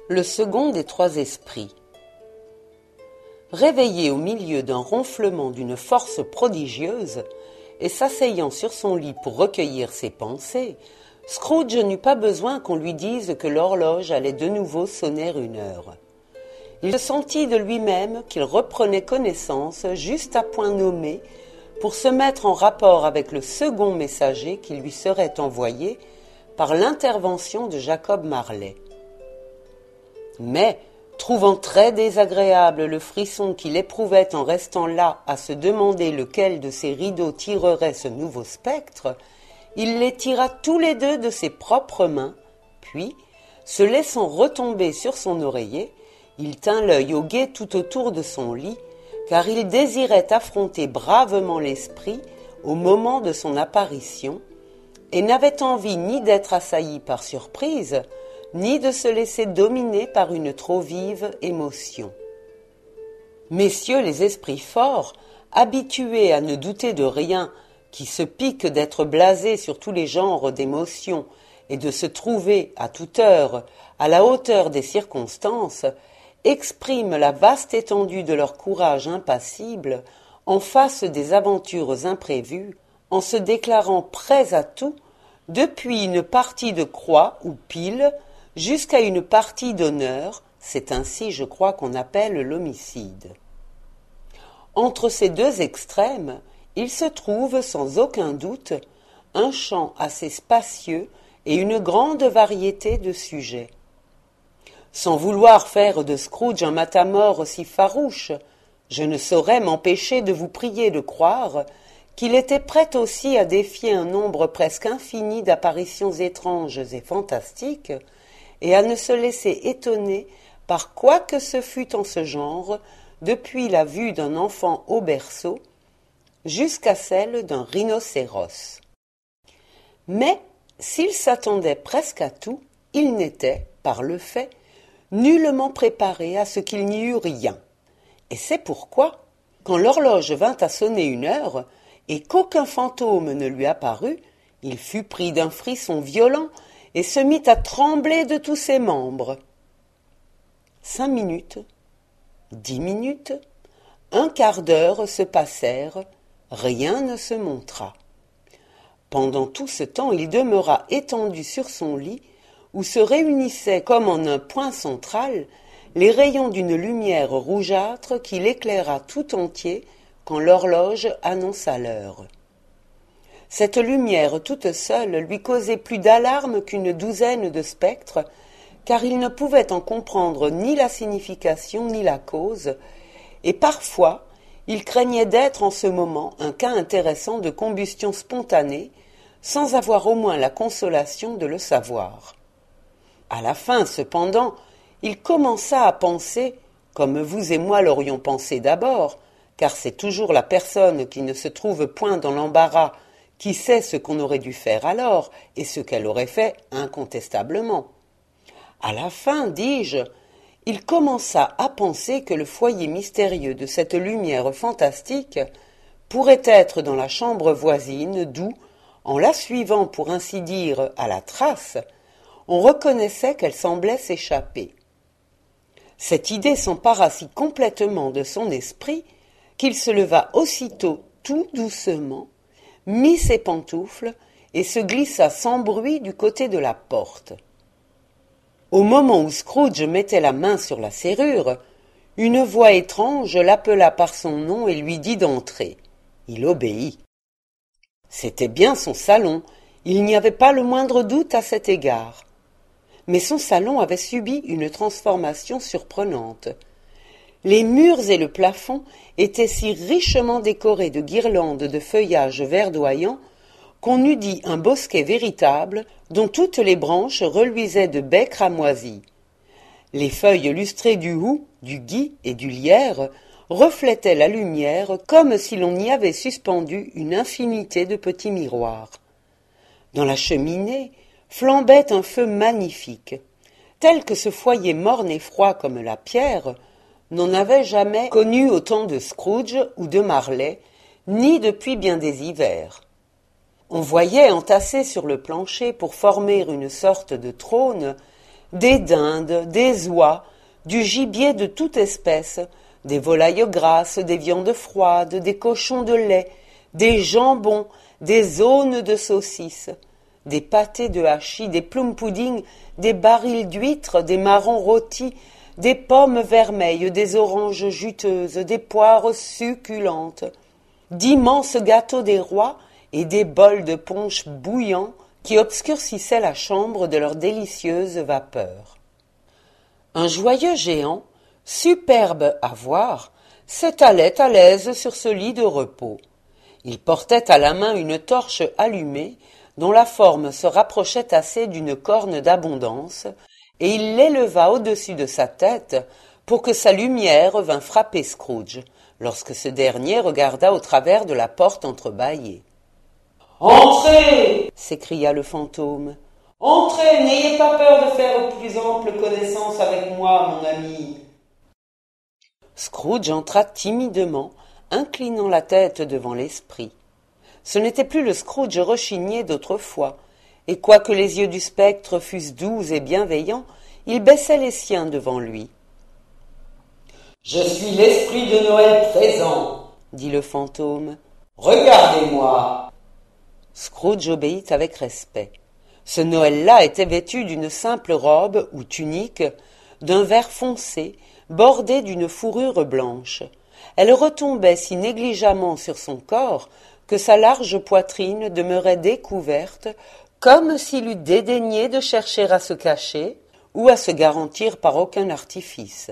Le second des trois esprits. Réveillé au milieu d'un ronflement d'une force prodigieuse, et s'asseyant sur son lit pour recueillir ses pensées, Scrooge n'eut pas besoin qu'on lui dise que l'horloge allait de nouveau sonner 1 heure. Il sentit de lui-même qu'il reprenait connaissance juste à point nommé pour se mettre en rapport avec le second messager qui lui serait envoyé par l'intervention de Jacob Marley. Mais, trouvant très désagréable le frisson qu'il éprouvait en restant là à se demander lequel de ses rideaux tirerait ce nouveau spectre, il les tira tous les deux de ses propres mains, puis, se laissant retomber sur son oreiller, il tint l'œil au guet tout autour de son lit, car il désirait affronter bravement l'esprit au moment de son apparition, et n'avait envie ni d'être assailli par surprise, ni de se laisser dominer par une trop vive émotion. Messieurs les esprits forts, habitués à ne douter de rien, qui se piquent d'être blasés sur tous les genres d'émotions et de se trouver, à toute heure, à la hauteur des circonstances, expriment la vaste étendue de leur courage impassible en face des aventures imprévues, en se déclarant prêts à tout, depuis une partie de croix ou pile, jusqu'à une partie d'honneur, c'est ainsi, je crois, qu'on appelle l'homicide. Entre ces deux extrêmes, il se trouve, sans aucun doute, un champ assez spacieux et une grande variété de sujets. Sans vouloir faire de Scrooge un matamore si farouche, je ne saurais m'empêcher de vous prier de croire qu'il était prêt aussi à défier un nombre presque infini d'apparitions étranges et fantastiques, et à ne se laisser étonner par quoi que ce fût en ce genre, depuis la vue d'un enfant au berceau jusqu'à celle d'un rhinocéros. Mais, s'il s'attendait presque à tout, il n'était, par le fait, nullement préparé à ce qu'il n'y eût rien. Et c'est pourquoi, quand l'horloge vint à sonner 1 heure, et qu'aucun fantôme ne lui apparut, il fut pris d'un frisson violent et se mit à trembler de tous ses membres. 5 minutes, 10 minutes, 1/4 d'heure se passèrent, rien ne se montra. Pendant tout ce temps, il demeura étendu sur son lit, où se réunissaient comme en un point central les rayons d'une lumière rougeâtre qui l'éclaira tout entier quand l'horloge annonça l'heure. Cette lumière toute seule lui causait plus d'alarme qu'une douzaine de spectres, car il ne pouvait en comprendre ni la signification ni la cause, et parfois il craignait d'être en ce moment un cas intéressant de combustion spontanée, sans avoir au moins la consolation de le savoir. À la fin, cependant, il commença à penser, comme vous et moi l'aurions pensé d'abord, car c'est toujours la personne qui ne se trouve point dans l'embarras qui sait ce qu'on aurait dû faire alors et ce qu'elle aurait fait incontestablement. À la fin, dis-je, il commença à penser que le foyer mystérieux de cette lumière fantastique pourrait être dans la chambre voisine d'où, en la suivant pour ainsi dire à la trace, on reconnaissait qu'elle semblait s'échapper. Cette idée s'empara si complètement de son esprit qu'il se leva aussitôt tout doucement, mit ses pantoufles et se glissa sans bruit du côté de la porte. Au moment où Scrooge mettait la main sur la serrure, une voix étrange l'appela par son nom et lui dit d'entrer. Il obéit. C'était bien son salon, il n'y avait pas le moindre doute à cet égard. Mais son salon avait subi une transformation surprenante. Les murs et le plafond étaient si richement décorés de guirlandes de feuillage verdoyant qu'on eût dit un bosquet véritable dont toutes les branches reluisaient de baies cramoisies. Les feuilles lustrées du houx, du gui et du lierre reflétaient la lumière comme si l'on y avait suspendu une infinité de petits miroirs. Dans la cheminée flambait un feu magnifique, tel que ce foyer morne et froid comme la pierre n'en avait jamais connu au temps de Scrooge ou de Marley, ni depuis bien des hivers. On voyait entassés sur le plancher pour former une sorte de trône des dindes, des oies, du gibier de toute espèce, des volailles grasses, des viandes froides, des cochons de lait, des jambons, des aunes de saucisses, des pâtés de hachis, des plum-puddings, des barils d'huîtres, des marrons rôtis, des pommes vermeilles, des oranges juteuses, des poires succulentes, d'immenses gâteaux des rois et des bols de punch bouillants qui obscurcissaient la chambre de leurs délicieuses vapeurs. Un joyeux géant, superbe à voir, s'étalait à l'aise sur ce lit de repos. Il portait à la main une torche allumée, dont la forme se rapprochait assez d'une corne d'abondance, et il l'éleva au-dessus de sa tête pour que sa lumière vînt frapper Scrooge, lorsque ce dernier regarda au travers de la porte entrebâillée. « Entrez !» s'écria le fantôme. « Entrez, n'ayez pas peur de faire plus ample connaissance avec moi, mon ami. » Scrooge entra timidement, inclinant la tête devant l'esprit. Ce n'était plus le Scrooge rechigné d'autrefois, et quoique les yeux du spectre fussent doux et bienveillants, il baissait les siens devant lui. « Je suis l'esprit de Noël présent, » dit le fantôme. « Regardez-moi !» Scrooge obéit avec respect. Ce Noël-là était vêtu d'une simple robe ou tunique, d'un vert foncé, bordée d'une fourrure blanche. Elle retombait si négligemment sur son corps que sa large poitrine demeurait découverte, comme s'il eût dédaigné de chercher à se cacher ou à se garantir par aucun artifice.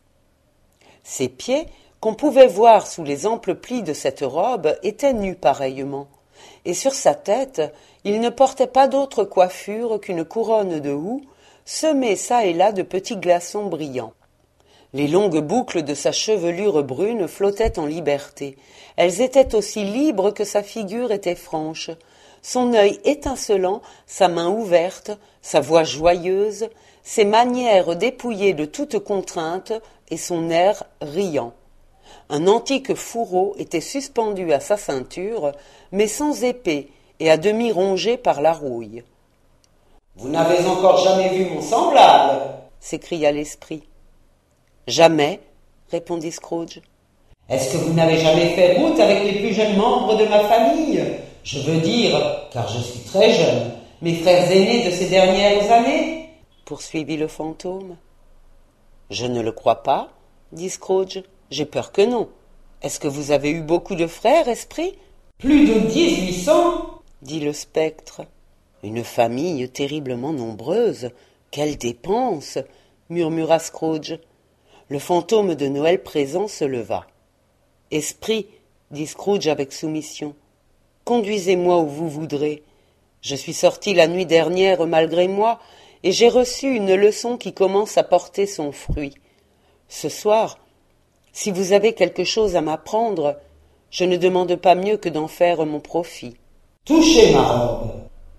Ses pieds, qu'on pouvait voir sous les amples plis de cette robe, étaient nus pareillement, et sur sa tête, il ne portait pas d'autre coiffure qu'une couronne de houx, semée çà et là de petits glaçons brillants. Les longues boucles de sa chevelure brune flottaient en liberté. Elles étaient aussi libres que sa figure était franche. Son œil étincelant, sa main ouverte, sa voix joyeuse, ses manières dépouillées de toute contrainte et son air riant. Un antique fourreau était suspendu à sa ceinture, mais sans épée et à demi rongé par la rouille. « Vous n'avez encore jamais vu mon semblable » s'écria l'esprit. « Jamais, » répondit Scrooge. « Est-ce que vous n'avez jamais fait route avec les plus jeunes membres de ma famille ? Je veux dire, car je suis très jeune, mes frères aînés de ces dernières années ?» poursuivit le fantôme. « Je ne le crois pas, » dit Scrooge. « J'ai peur que non. Est-ce que vous avez eu beaucoup de frères, esprit ? » « Plus de 1800 » dit le spectre. « Une famille terriblement nombreuse. Quelle dépense » murmura Scrooge. Le fantôme de Noël présent se leva. « Esprit, » dit Scrooge avec soumission, « conduisez-moi où vous voudrez. Je suis sorti la nuit dernière malgré moi, et j'ai reçu une leçon qui commence à porter son fruit. Ce soir, si vous avez quelque chose à m'apprendre, je ne demande pas mieux que d'en faire mon profit. »« Touchez ma robe !»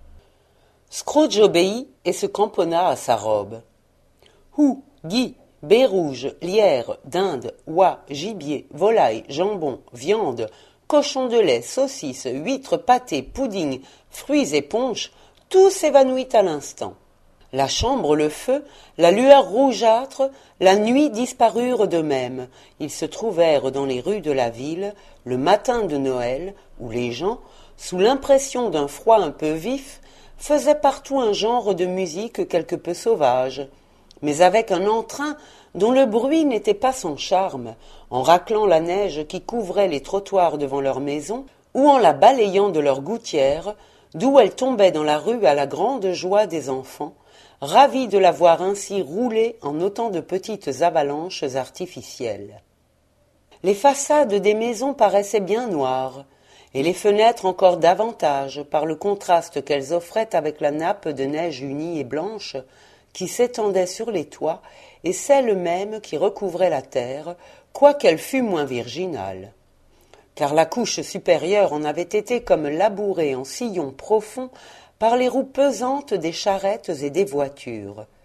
Scrooge obéit et se cramponna à sa robe. Houx, gui, baies rouges, lierre, dinde, oie, gibier, volaille, jambon, viande, cochon de lait, saucisses, huîtres, pâtés, pudding, fruits et punch, tout s'évanouit à l'instant. La chambre, le feu, la lueur rougeâtre, la nuit disparurent d'eux-mêmes. Ils se trouvèrent dans les rues de la ville, le matin de Noël, où les gens, sous l'impression d'un froid un peu vif, faisaient partout un genre de musique quelque peu sauvage, mais avec un entrain dont le bruit n'était pas sans charme, en raclant la neige qui couvrait les trottoirs devant leur maison, ou en la balayant de leurs gouttières, d'où elle tombait dans la rue à la grande joie des enfants, ravis de la voir ainsi rouler en autant de petites avalanches artificielles. Les façades des maisons paraissaient bien noires, et les fenêtres encore davantage par le contraste qu'elles offraient avec la nappe de neige unie et blanche qui s'étendait sur les toits et celle même qui recouvrait la terre, quoiqu'elle fût moins virginale. Car la couche supérieure en avait été comme labourée en sillons profonds par les roues pesantes des charrettes et des voitures.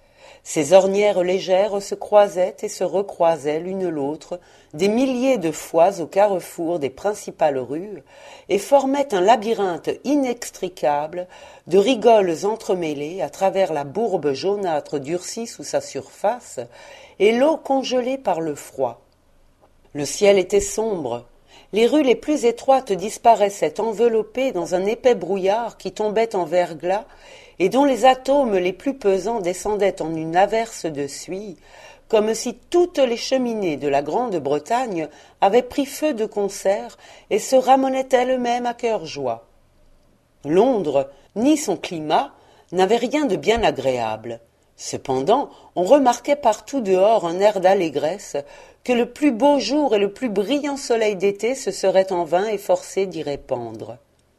Ces ornières légères se croisaient et se recroisaient l'une l'autre des milliers de fois au carrefour des principales rues et formaient un labyrinthe inextricable de rigoles entremêlées à travers la bourbe jaunâtre durcie sous sa surface et l'eau congelée par le froid. Le ciel était sombre. Les rues les plus étroites disparaissaient enveloppées dans un épais brouillard qui tombait en verglas et dont les atomes les plus pesants descendaient en une averse de suie, comme si toutes les cheminées de la Grande-Bretagne avaient pris feu de concert et se ramenaient elles-mêmes à cœur joie. Londres, ni son climat, n'avait rien de bien agréable. Cependant, on remarquait partout dehors un air d'allégresse que le plus beau jour et le plus brillant soleil d'été se seraient en vain efforcés d'y répandre.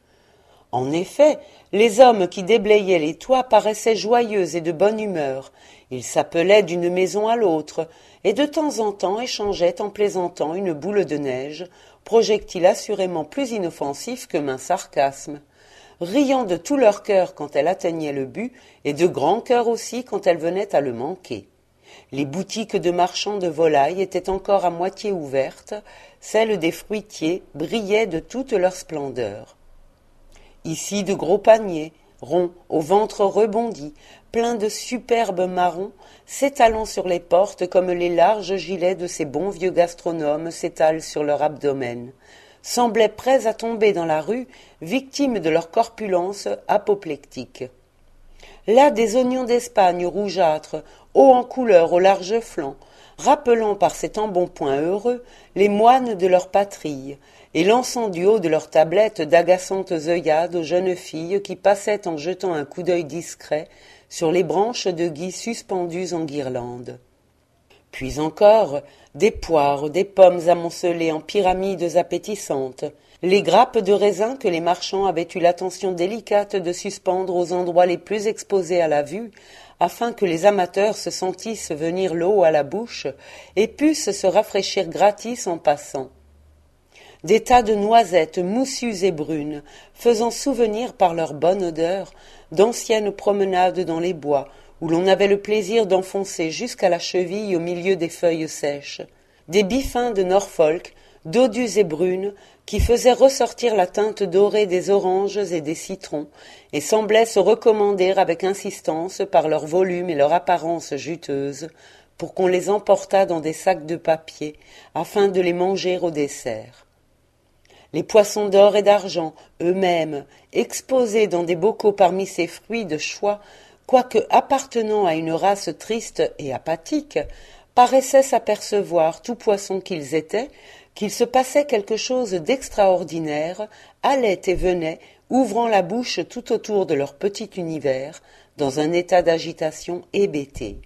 En effet, les hommes qui déblayaient les toits paraissaient joyeux et de bonne humeur. Ils s'appelaient d'une maison à l'autre, et de temps en temps échangeaient en plaisantant une boule de neige, projectile assurément plus inoffensif que maint sarcasme, riant de tout leur cœur quand elle atteignait le but, et de grand cœur aussi quand elle venait à le manquer. Les boutiques de marchands de volailles étaient encore à moitié ouvertes, celles des fruitiers brillaient de toute leur splendeur. Ici de gros paniers, ronds, au ventre rebondi, pleins de superbes marrons, s'étalant sur les portes comme les larges gilets de ces bons vieux gastronomes s'étalent sur leur abdomen, semblaient prêts à tomber dans la rue, victimes de leur corpulence apoplectique. Là des oignons d'Espagne rougeâtres, hauts en couleur aux larges flancs, rappelant par cet embonpoint heureux les moines de leur patrie, et lançant du haut de leurs tablettes d'agaçantes œillades aux jeunes filles qui passaient en jetant un coup d'œil discret sur les branches de gui suspendues en guirlandes. Puis encore, des poires, des pommes amoncelées en pyramides appétissantes, les grappes de raisin que les marchands avaient eu l'attention délicate de suspendre aux endroits les plus exposés à la vue, afin que les amateurs se sentissent venir l'eau à la bouche et pussent se rafraîchir gratis en passant. Des tas de noisettes moussues et brunes, faisant souvenir par leur bonne odeur d'anciennes promenades dans les bois, où l'on avait le plaisir d'enfoncer jusqu'à la cheville au milieu des feuilles sèches, des biffins de Norfolk, dodues et brunes, qui faisaient ressortir la teinte dorée des oranges et des citrons, et semblaient se recommander avec insistance par leur volume et leur apparence juteuse, pour qu'on les emportât dans des sacs de papier, afin de les manger au dessert. Les poissons d'or et d'argent, eux-mêmes, exposés dans des bocaux parmi ces fruits de choix, quoique appartenant à une race triste et apathique, paraissaient s'apercevoir, tout poissons qu'ils étaient, qu'il se passait quelque chose d'extraordinaire, allaient et venaient, ouvrant la bouche tout autour de leur petit univers, dans un état d'agitation hébétée.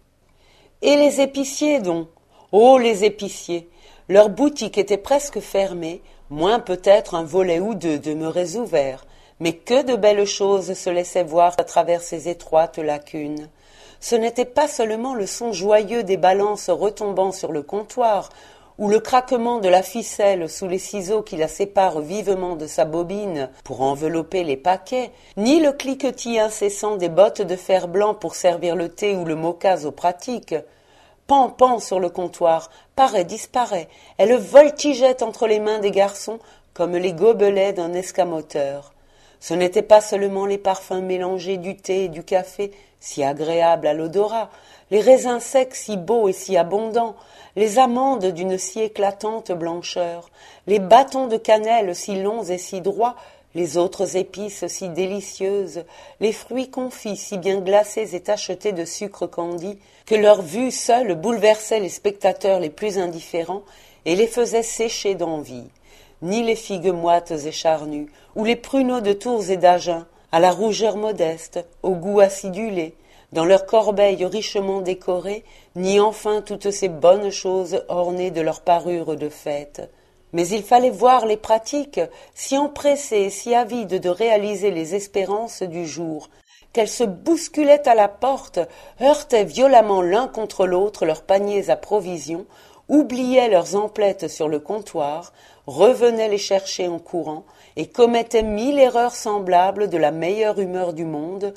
Et les épiciers donc, oh les épiciers, leurs boutiques étaient presque fermées, moins peut-être un volet ou deux demeuraient ouverts, mais que de belles choses se laissaient voir à travers ces étroites lacunes. Ce n'était pas seulement le son joyeux des balances retombant sur le comptoir, ou le craquement de la ficelle sous les ciseaux qui la séparent vivement de sa bobine pour envelopper les paquets, ni le cliquetis incessant des bottes de fer blanc pour servir le thé ou le moka aux pratiques. Pan, pan sur le comptoir, paraît, disparaît, elle voltigeait entre les mains des garçons comme les gobelets d'un escamoteur. Ce n'étaient pas seulement les parfums mélangés du thé et du café, si agréables à l'odorat, les raisins secs si beaux et si abondants, les amandes d'une si éclatante blancheur, les bâtons de cannelle si longs et si droits, les autres épices si délicieuses, les fruits confits si bien glacés et tachetés de sucre candi, que leur vue seule bouleversait les spectateurs les plus indifférents et les faisait sécher d'envie. Ni les figues moites et charnues, ou les pruneaux de Tours et d'Agen, à la rougeur modeste, au goût acidulé, dans leurs corbeilles richement décorées, ni enfin toutes ces bonnes choses ornées de leur parure de fête. Mais il fallait voir les pratiques, si empressées et si avides de réaliser les espérances du jour, qu'elles se bousculaient à la porte, heurtaient violemment l'un contre l'autre leurs paniers à provisions, oubliaient leurs emplettes sur le comptoir, revenaient les chercher en courant, et commettaient 1000 erreurs semblables de la meilleure humeur du monde,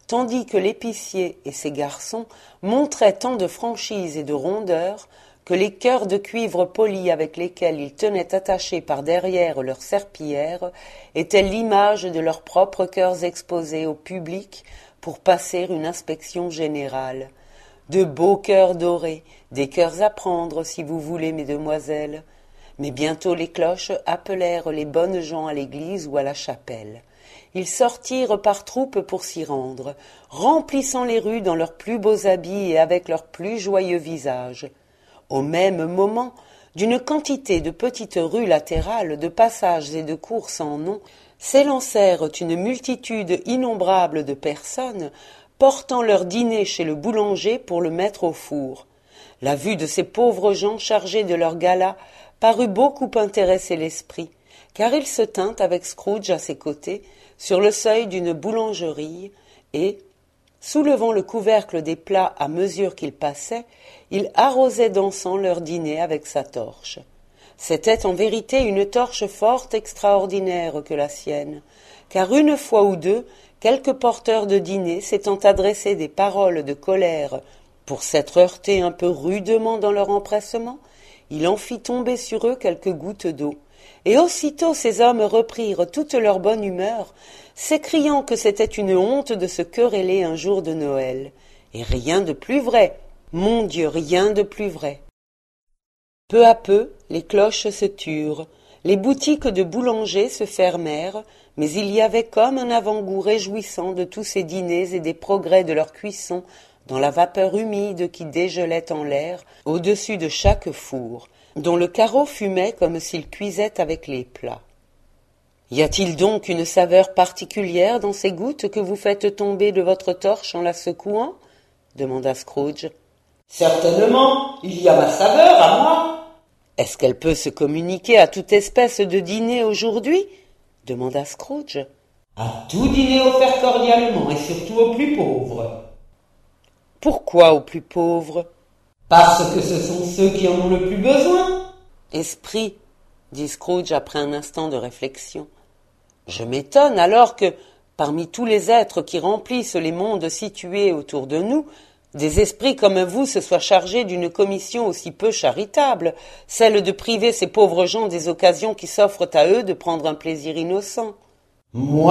tandis que l'épicier et ses garçons montraient tant de franchise et de rondeur que les cœurs de cuivre poli avec lesquels ils tenaient attachés par derrière leurs serpillères étaient l'image de leurs propres cœurs exposés au public pour passer une inspection générale. De beaux cœurs dorés, des cœurs à prendre, si vous voulez, mesdemoiselles. Mais bientôt les cloches appelèrent les bonnes gens à l'église ou à la chapelle. Ils sortirent par troupes pour s'y rendre, remplissant les rues dans leurs plus beaux habits et avec leurs plus joyeux visages. Au même moment, d'une quantité de petites rues latérales, de passages et de cours sans nom, s'élancèrent une multitude innombrable de personnes, portant leur dîner chez le boulanger pour le mettre au four. La vue de ces pauvres gens chargés de leur gala parut beaucoup intéresser l'esprit, car il se tint avec Scrooge à ses côtés, sur le seuil d'une boulangerie, et, soulevant le couvercle des plats à mesure qu'il passait, il arrosait d'encens leur dîner avec sa torche. C'était en vérité une torche fort extraordinaire que la sienne, car une fois ou deux, quelques porteurs de dîner s'étant adressés des paroles de colère pour s'être heurtés un peu rudement dans leur empressement, il en fit tomber sur eux quelques gouttes d'eau. Et aussitôt ces hommes reprirent toute leur bonne humeur, s'écriant que c'était une honte de se quereller un jour de Noël. Et rien de plus vrai, mon Dieu, rien de plus vrai. Peu à peu, les cloches se turent, les boutiques de boulangers se fermèrent, mais il y avait comme un avant-goût réjouissant de tous ces dîners et des progrès de leur cuisson dans la vapeur humide qui dégelait en l'air au-dessus de chaque four, dont le carreau fumait comme s'il cuisait avec les plats. « Y a-t-il donc une saveur particulière dans ces gouttes que vous faites tomber de votre torche en la secouant » demanda Scrooge. « Certainement, il y a ma saveur à moi. »« Est-ce qu'elle peut se communiquer à toute espèce de dîner aujourd'hui » demanda Scrooge. « À tout dîner offert cordialement et surtout aux plus pauvres. »« Pourquoi aux plus pauvres ?»« Parce que ce sont ceux qui en ont le plus besoin. »« Esprit, » dit Scrooge après un instant de réflexion. « Je m'étonne alors que, parmi tous les êtres qui remplissent les mondes situés autour de nous, des esprits comme vous se soient chargés d'une commission aussi peu charitable, celle de priver ces pauvres gens des occasions qui s'offrent à eux de prendre un plaisir innocent. »« Moi »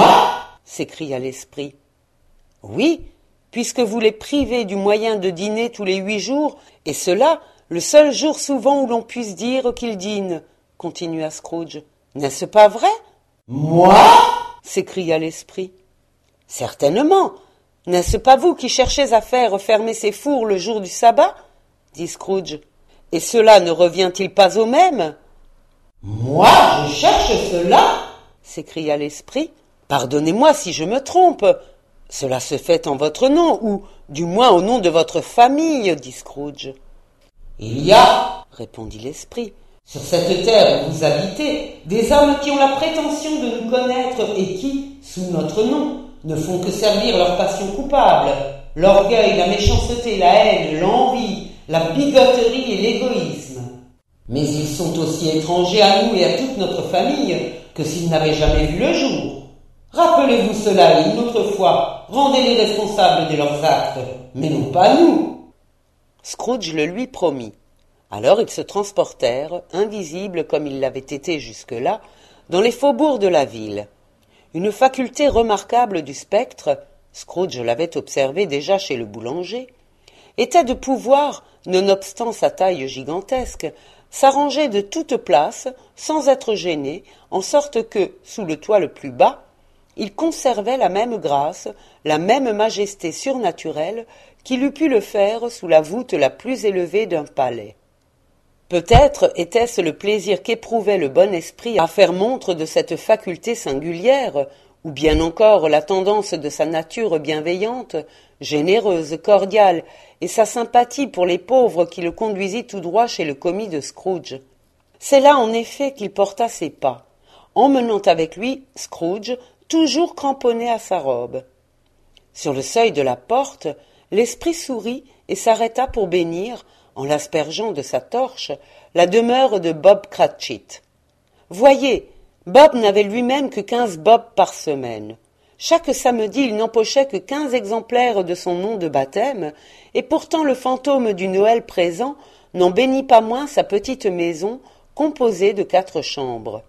s'écria l'esprit. « Oui, puisque vous les privez du moyen de dîner tous les 8 jours, et cela, le seul jour souvent où l'on puisse dire qu'ils dînent, continua Scrooge. N'est-ce pas vrai ? Moi ? S'écria l'esprit. Certainement. N'est-ce pas vous qui cherchez à faire fermer ces fours le jour du sabbat ? Dit Scrooge. Et cela ne revient-il pas au même ? Moi, je cherche cela ? S'écria l'esprit. Pardonnez-moi si je me trompe. Cela se fait en votre nom, ou du moins au nom de votre famille, dit Scrooge. Il y a, répondit l'esprit, sur cette terre où vous habitez, des hommes qui ont la prétention de nous connaître et qui, sous notre nom, ne font que servir leur passion coupable, l'orgueil, la méchanceté, la haine, l'envie, la bigoterie et l'égoïsme. Mais ils sont aussi étrangers à nous et à toute notre famille que s'ils n'avaient jamais vu le jour. Rappelez-vous cela et une autre fois, rendez-les responsables de leurs actes, mais non pas nous. Scrooge le lui promit. Alors ils se transportèrent, invisibles comme ils l'avaient été jusque-là, dans les faubourgs de la ville. Une faculté remarquable du spectre, Scrooge l'avait observé déjà chez le boulanger, était de pouvoir, nonobstant sa taille gigantesque, s'arranger de toutes places, sans être gêné, en sorte que, sous le toit le plus bas, il conservait la même grâce, la même majesté surnaturelle qu'il eût pu le faire sous la voûte la plus élevée d'un palais. Peut-être était-ce le plaisir qu'éprouvait le bon esprit à faire montre de cette faculté singulière, ou bien encore la tendance de sa nature bienveillante, généreuse, cordiale, et sa sympathie pour les pauvres qui le conduisit tout droit chez le commis de Scrooge. C'est là en effet qu'il porta ses pas, emmenant avec lui Scrooge, toujours cramponné à sa robe. Sur le seuil de la porte, l'esprit sourit et s'arrêta pour bénir, en l'aspergeant de sa torche, la demeure de Bob Cratchit. Voyez, Bob n'avait lui-même que 15 bobs par semaine. Chaque samedi, il n'empochait que 15 exemplaires de son nom de baptême, et pourtant le fantôme du Noël présent n'en bénit pas moins sa petite maison, composée de 4 chambres.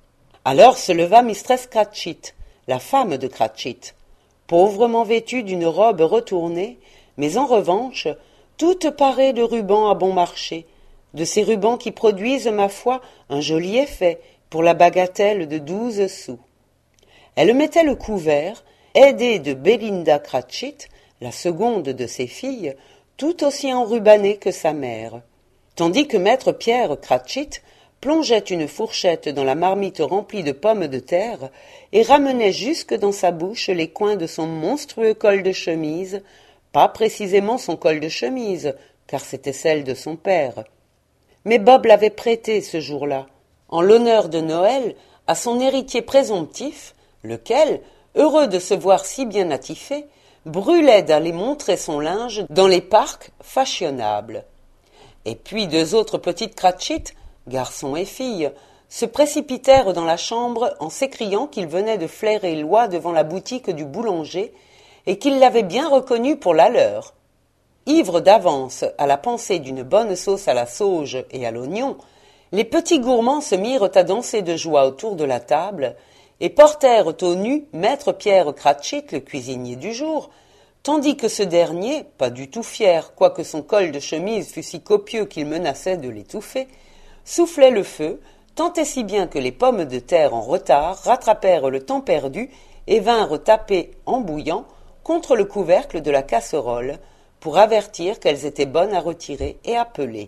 Alors se leva mistress Cratchit, la femme de Cratchit, pauvrement vêtue d'une robe retournée, mais en revanche, toute parée de rubans à bon marché, de ces rubans qui produisent, ma foi, un joli effet pour la bagatelle de 12 sous. Elle mettait le couvert, aidée de Belinda Cratchit, la seconde de ses filles, tout aussi enrubanée que sa mère, tandis que maître Pierre Cratchit plongeait une fourchette dans la marmite remplie de pommes de terre et ramenait jusque dans sa bouche les coins de son monstrueux col de chemise, pas précisément son col de chemise, car c'était celle de son père. Mais Bob l'avait prêté ce jour-là, en l'honneur de Noël, à son héritier présomptif, lequel, heureux de se voir si bien attifé, brûlait d'aller montrer son linge dans les parcs fashionables. Et puis 2 autres petites Cratchit, garçons et filles, se précipitèrent dans la chambre en s'écriant qu'ils venaient de flairer l'oie devant la boutique du boulanger et qu'ils l'avaient bien reconnu pour la leur. Ivres d'avance à la pensée d'une bonne sauce à la sauge et à l'oignon, les petits gourmands se mirent à danser de joie autour de la table et portèrent au nu maître Pierre Cratchit, le cuisinier du jour, tandis que ce dernier, pas du tout fier, quoique son col de chemise fût si copieux qu'il menaçait de l'étouffer, soufflait le feu, tant et si bien que les pommes de terre en retard rattrapèrent le temps perdu et vinrent taper, en bouillant, contre le couvercle de la casserole, pour avertir qu'elles étaient bonnes à retirer et à peler.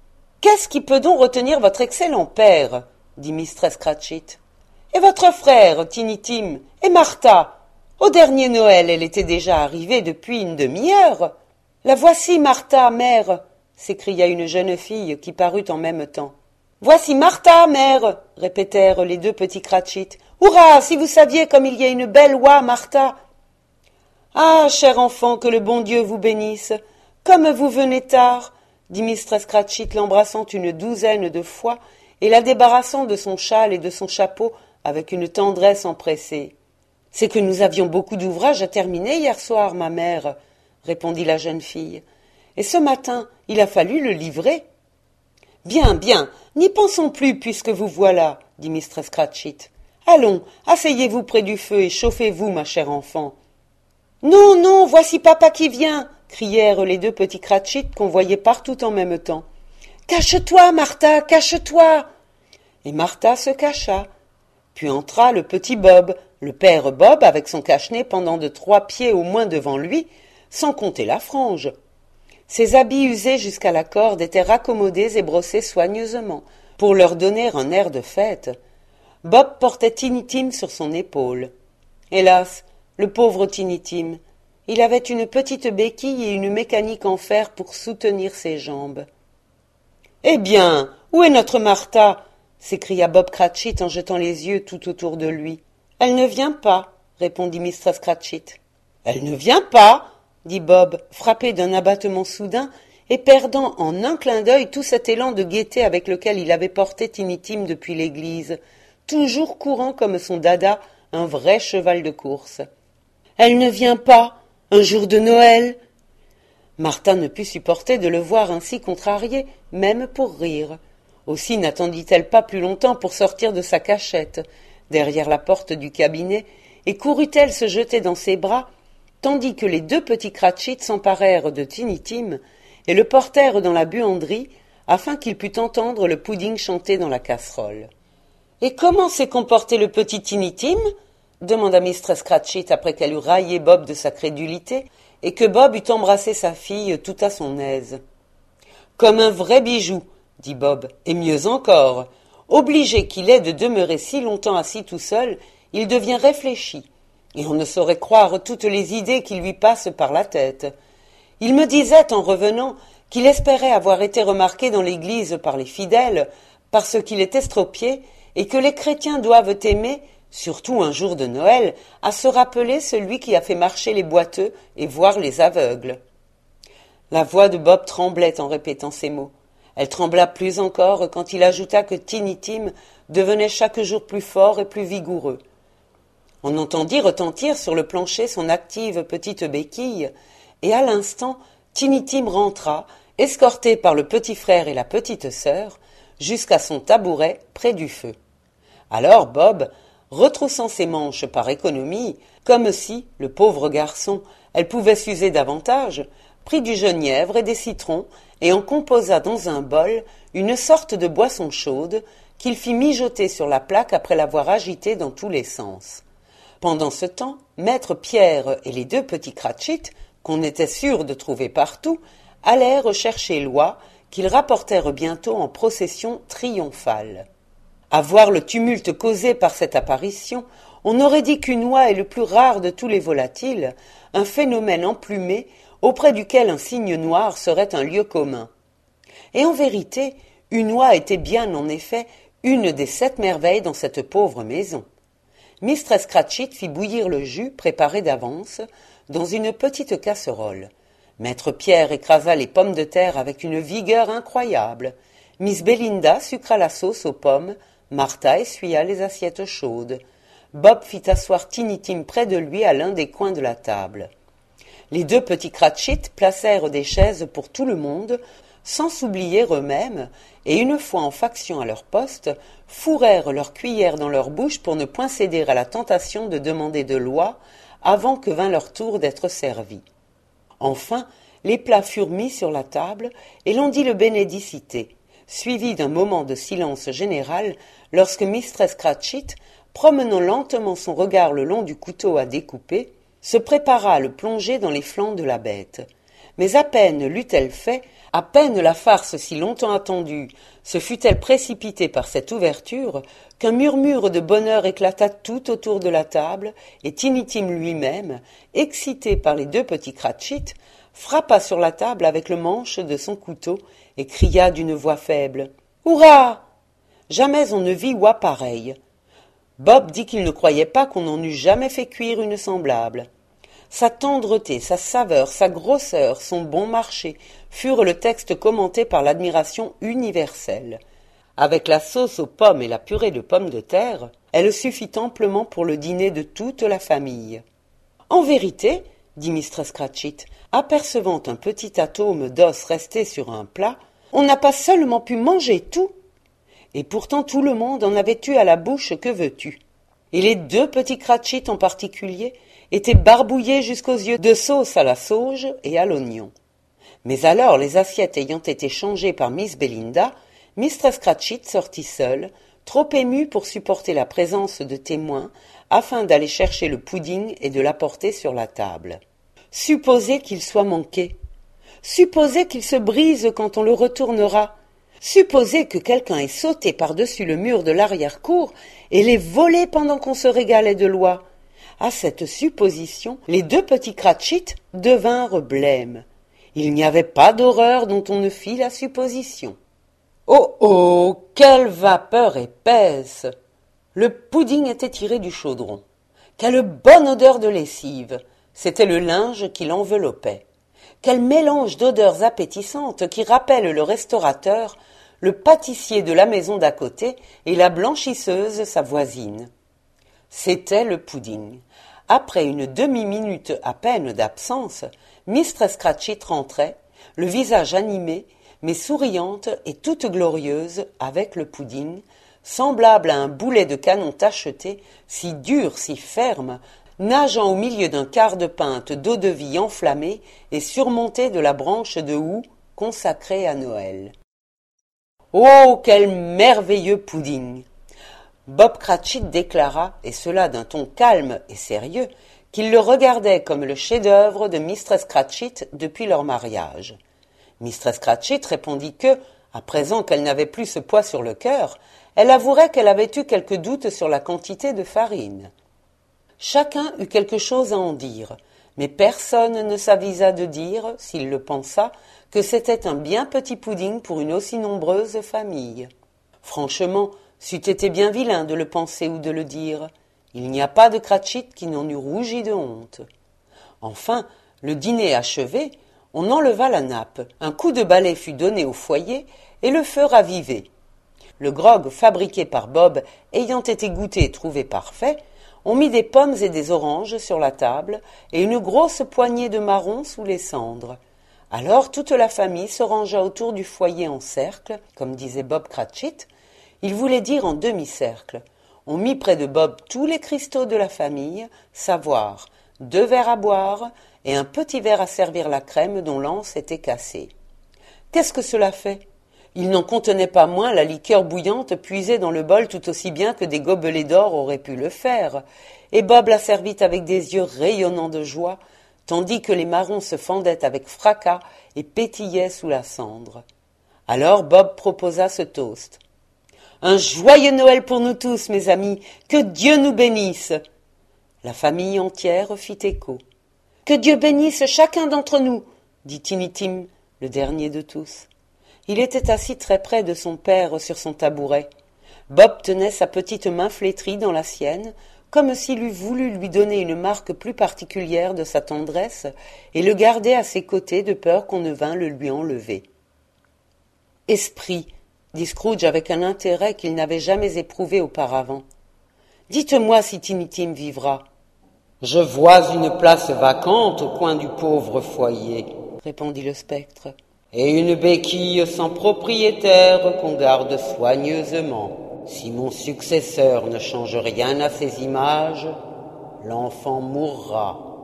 « Qu'est-ce qui peut donc retenir votre excellent père » dit mistress Cratchit. « Et votre frère, Tiny Tim, et Martha. Au dernier Noël, elle était déjà arrivée depuis une demi-heure. La voici, Martha, mère, s'écria une jeune fille qui parut en même temps. Voici Martha, mère, répétèrent les 2 petits Cratchit. Hurrah, si vous saviez comme il y a une belle oie, Martha. Ah, cher enfant, que le bon Dieu vous bénisse. Comme vous venez tard, dit mistress Cratchit, l'embrassant une 12aine de fois et la débarrassant de son châle et de son chapeau avec une tendresse empressée. « C'est que nous avions beaucoup d'ouvrages à terminer hier soir, ma mère, » répondit la jeune fille. « Et ce matin, il a fallu le livrer. »« Bien, bien, n'y pensons plus puisque vous voilà, » dit mistress Cratchit. « Allons, asseyez-vous près du feu et chauffez-vous, ma chère enfant. »« Non, non, voici papa qui vient !» crièrent les 2 petits Cratchit qu'on voyait partout en même temps. « Cache-toi, Martha, cache-toi !» Et Martha se cacha. Puis entra le petit Bob, le père Bob avec son cache-nez pendant de 3 pieds au moins devant lui, sans compter la frange. Ses habits usés jusqu'à la corde étaient raccommodés et brossés soigneusement, pour leur donner un air de fête. Bob portait Tiny Tim sur son épaule. Hélas, le pauvre Tiny Tim, il avait une petite béquille et une mécanique en fer pour soutenir ses jambes. « Eh bien, où est notre Martha ?» s'écria Bob Cratchit en jetant les yeux tout autour de lui. « Elle ne vient pas, » répondit mistress Cratchit. « Elle ne vient pas ?» dit Bob, frappé d'un abattement soudain et perdant en un clin d'œil tout cet élan de gaieté avec lequel il avait porté Tiny Tim depuis l'église, toujours courant comme son dada, un vrai cheval de course. « Elle ne vient pas, un jour de Noël !» Martha ne put supporter de le voir ainsi contrarié, même pour rire. Aussi n'attendit-elle pas plus longtemps pour sortir de sa cachette, derrière la porte du cabinet, et courut-elle se jeter dans ses bras, tandis que les 2 petits Cratchit s'emparèrent de Tiny Tim et le portèrent dans la buanderie, afin qu'il pût entendre le pudding chanter dans la casserole. « Et comment s'est comporté le petit Tiny Tim ?» demanda mistress Cratchit après qu'elle eut raillé Bob de sa crédulité, et que Bob eut embrassé sa fille tout à son aise. « Comme un vrai bijou, » dit Bob, « et mieux encore. Obligé qu'il est de demeurer si longtemps assis tout seul, il devient réfléchi, et on ne saurait croire toutes les idées qui lui passent par la tête. Il me disait, en revenant, qu'il espérait avoir été remarqué dans l'église par les fidèles, parce qu'il est estropié, et que les chrétiens doivent aimer, surtout un jour de Noël, à se rappeler celui qui a fait marcher les boiteux et voir les aveugles. » La voix de Bob tremblait en répétant ces mots. Elle trembla plus encore quand il ajouta que Tiny Tim devenait chaque jour plus fort et plus vigoureux. On entendit retentir sur le plancher son active petite béquille, et à l'instant, Tiny-Tim rentra, escorté par le petit frère et la petite sœur, jusqu'à son tabouret près du feu. Alors Bob, retroussant ses manches par économie, comme si, le pauvre garçon, elle pouvait s'user davantage, prit du genièvre et des citrons et en composa dans un bol une sorte de boisson chaude qu'il fit mijoter sur la plaque après l'avoir agitée dans tous les sens. Pendant ce temps, maître Pierre et les deux petits Cratchit, qu'on était sûr de trouver partout, allèrent chercher l'oie qu'ils rapportèrent bientôt en procession triomphale. À voir le tumulte causé par cette apparition, on aurait dit qu'une oie est le plus rare de tous les volatiles, un phénomène emplumé auprès duquel un signe noir serait un lieu commun. Et en vérité, une oie était bien en effet une des 7 merveilles dans cette pauvre maison. Mistress Cratchit fit bouillir le jus préparé d'avance dans une petite casserole. Maître Pierre écrasa les pommes de terre avec une vigueur incroyable. Miss Belinda sucra la sauce aux pommes, Martha essuya les assiettes chaudes. Bob fit asseoir Tiny-Tim près de lui à l'un des coins de la table. Les deux petits Cratchit placèrent des chaises pour tout le monde, sans s'oublier eux-mêmes, et une fois en faction à leur poste, fourrèrent leur cuillère dans leur bouche pour ne point céder à la tentation de demander de l'oie avant que vînt leur tour d'être servis. Enfin, les plats furent mis sur la table et l'on dit le Bénédicité, suivi d'un moment de silence général lorsque Mistress Cratchit, promenant lentement son regard le long du couteau à découper, se prépara à le plonger dans les flancs de la bête. Mais à peine l'eut-elle fait, à peine la farce si longtemps attendue se fut-elle précipitée par cette ouverture, qu'un murmure de bonheur éclata tout autour de la table, et Tiny-Tim lui-même, excité par les deux petits Cratchit, frappa sur la table avec le manche de son couteau et cria d'une voix faible « Hurrah !» Jamais on ne vit oie pareille. Bob dit qu'il ne croyait pas qu'on en eût jamais fait cuire une semblable. Sa tendreté, sa saveur, sa grosseur, son bon marché furent le texte commenté par l'admiration universelle. Avec la sauce aux pommes et la purée de pommes de terre, elle suffit amplement pour le dîner de toute la famille. « En vérité, » dit Mistress Cratchit, apercevant un petit atome d'os resté sur un plat, « on n'a pas seulement pu manger tout, et pourtant tout le monde en avait eu à la bouche, que veux-tu ?» Et les deux petits Cratchit en particulier étaient barbouillés jusqu'aux yeux de sauce à la sauge et à l'oignon. Mais alors, les assiettes ayant été changées par Miss Belinda, Mistress Cratchit sortit seule, trop émue pour supporter la présence de témoins, afin d'aller chercher le pudding et de l'apporter sur la table. Supposez qu'il soit manqué. Supposez qu'il se brise quand on le retournera. Supposez que quelqu'un ait sauté par-dessus le mur de l'arrière-cour et l'ait volé pendant qu'on se régalait de l'oie. À cette supposition, les deux petits Cratchit devinrent blêmes. Il n'y avait pas d'horreur dont on ne fît la supposition. Oh oh, quelle vapeur épaisse! Le pudding était tiré du chaudron. Quelle bonne odeur de lessive! C'était le linge qui l'enveloppait. Quel mélange d'odeurs appétissantes qui rappellent le restaurateur, le pâtissier de la maison d'à côté et la blanchisseuse, sa voisine. C'était le pudding. Après une demi-minute à peine d'absence, Mistress Cratchit rentrait, le visage animé, mais souriante et toute glorieuse avec le pudding, semblable à un boulet de canon tacheté, si dur, si ferme, nageant au milieu d'un quart de pinte d'eau-de-vie enflammée et surmonté de la branche de houx consacrée à Noël. Oh, quel merveilleux pudding! Bob Cratchit déclara, et cela d'un ton calme et sérieux, qu'il le regardait comme le chef-d'œuvre de Mistress Cratchit depuis leur mariage. Mistress Cratchit répondit que, à présent qu'elle n'avait plus ce poids sur le cœur, elle avouerait qu'elle avait eu quelques doutes sur la quantité de farine. Chacun eut quelque chose à en dire, mais personne ne s'avisa de dire, s'il le pensa, que c'était un bien petit pudding pour une aussi nombreuse famille. Franchement, c'eût été bien vilain de le penser ou de le dire. Il n'y a pas de Cratchit qui n'en eût rougi de honte. Enfin, le dîner achevé, on enleva la nappe, un coup de balai fut donné au foyer et le feu ravivé. Le grog fabriqué par Bob ayant été goûté et trouvé parfait, On mit des pommes et des oranges sur la table et une grosse poignée de marrons sous les cendres. Alors toute la famille se rangea autour du foyer en cercle, comme disait Bob Cratchit. Il voulait dire en demi-cercle. On mit près de Bob tous les cristaux de la famille, savoir 2 verres à boire et un petit verre à servir la crème dont l'anse était cassée. Qu'est-ce que cela fait ? Il n'en contenait pas moins la liqueur bouillante puisée dans le bol tout aussi bien que des gobelets d'or auraient pu le faire, et Bob la servit avec des yeux rayonnants de joie, tandis que les marrons se fendaient avec fracas et pétillaient sous la cendre. Alors Bob proposa ce toast. « Un joyeux Noël pour nous tous, mes amis, que Dieu nous bénisse !» La famille entière fit écho. « Que Dieu bénisse chacun d'entre nous !» dit Tiny Tim, le dernier de tous. Il était assis très près de son père sur son tabouret. Bob tenait sa petite main flétrie dans la sienne, comme s'il eût voulu lui donner une marque plus particulière de sa tendresse et le garder à ses côtés de peur qu'on ne vînt le lui enlever. « Esprit !» dit Scrooge avec un intérêt qu'il n'avait jamais éprouvé auparavant. « Dites-moi si Tiny Tim vivra. »« Je vois une place vacante au coin du pauvre foyer, » répondit le spectre, « et une béquille sans propriétaire qu'on garde soigneusement. Si mon successeur ne change rien à ses images, l'enfant mourra. »«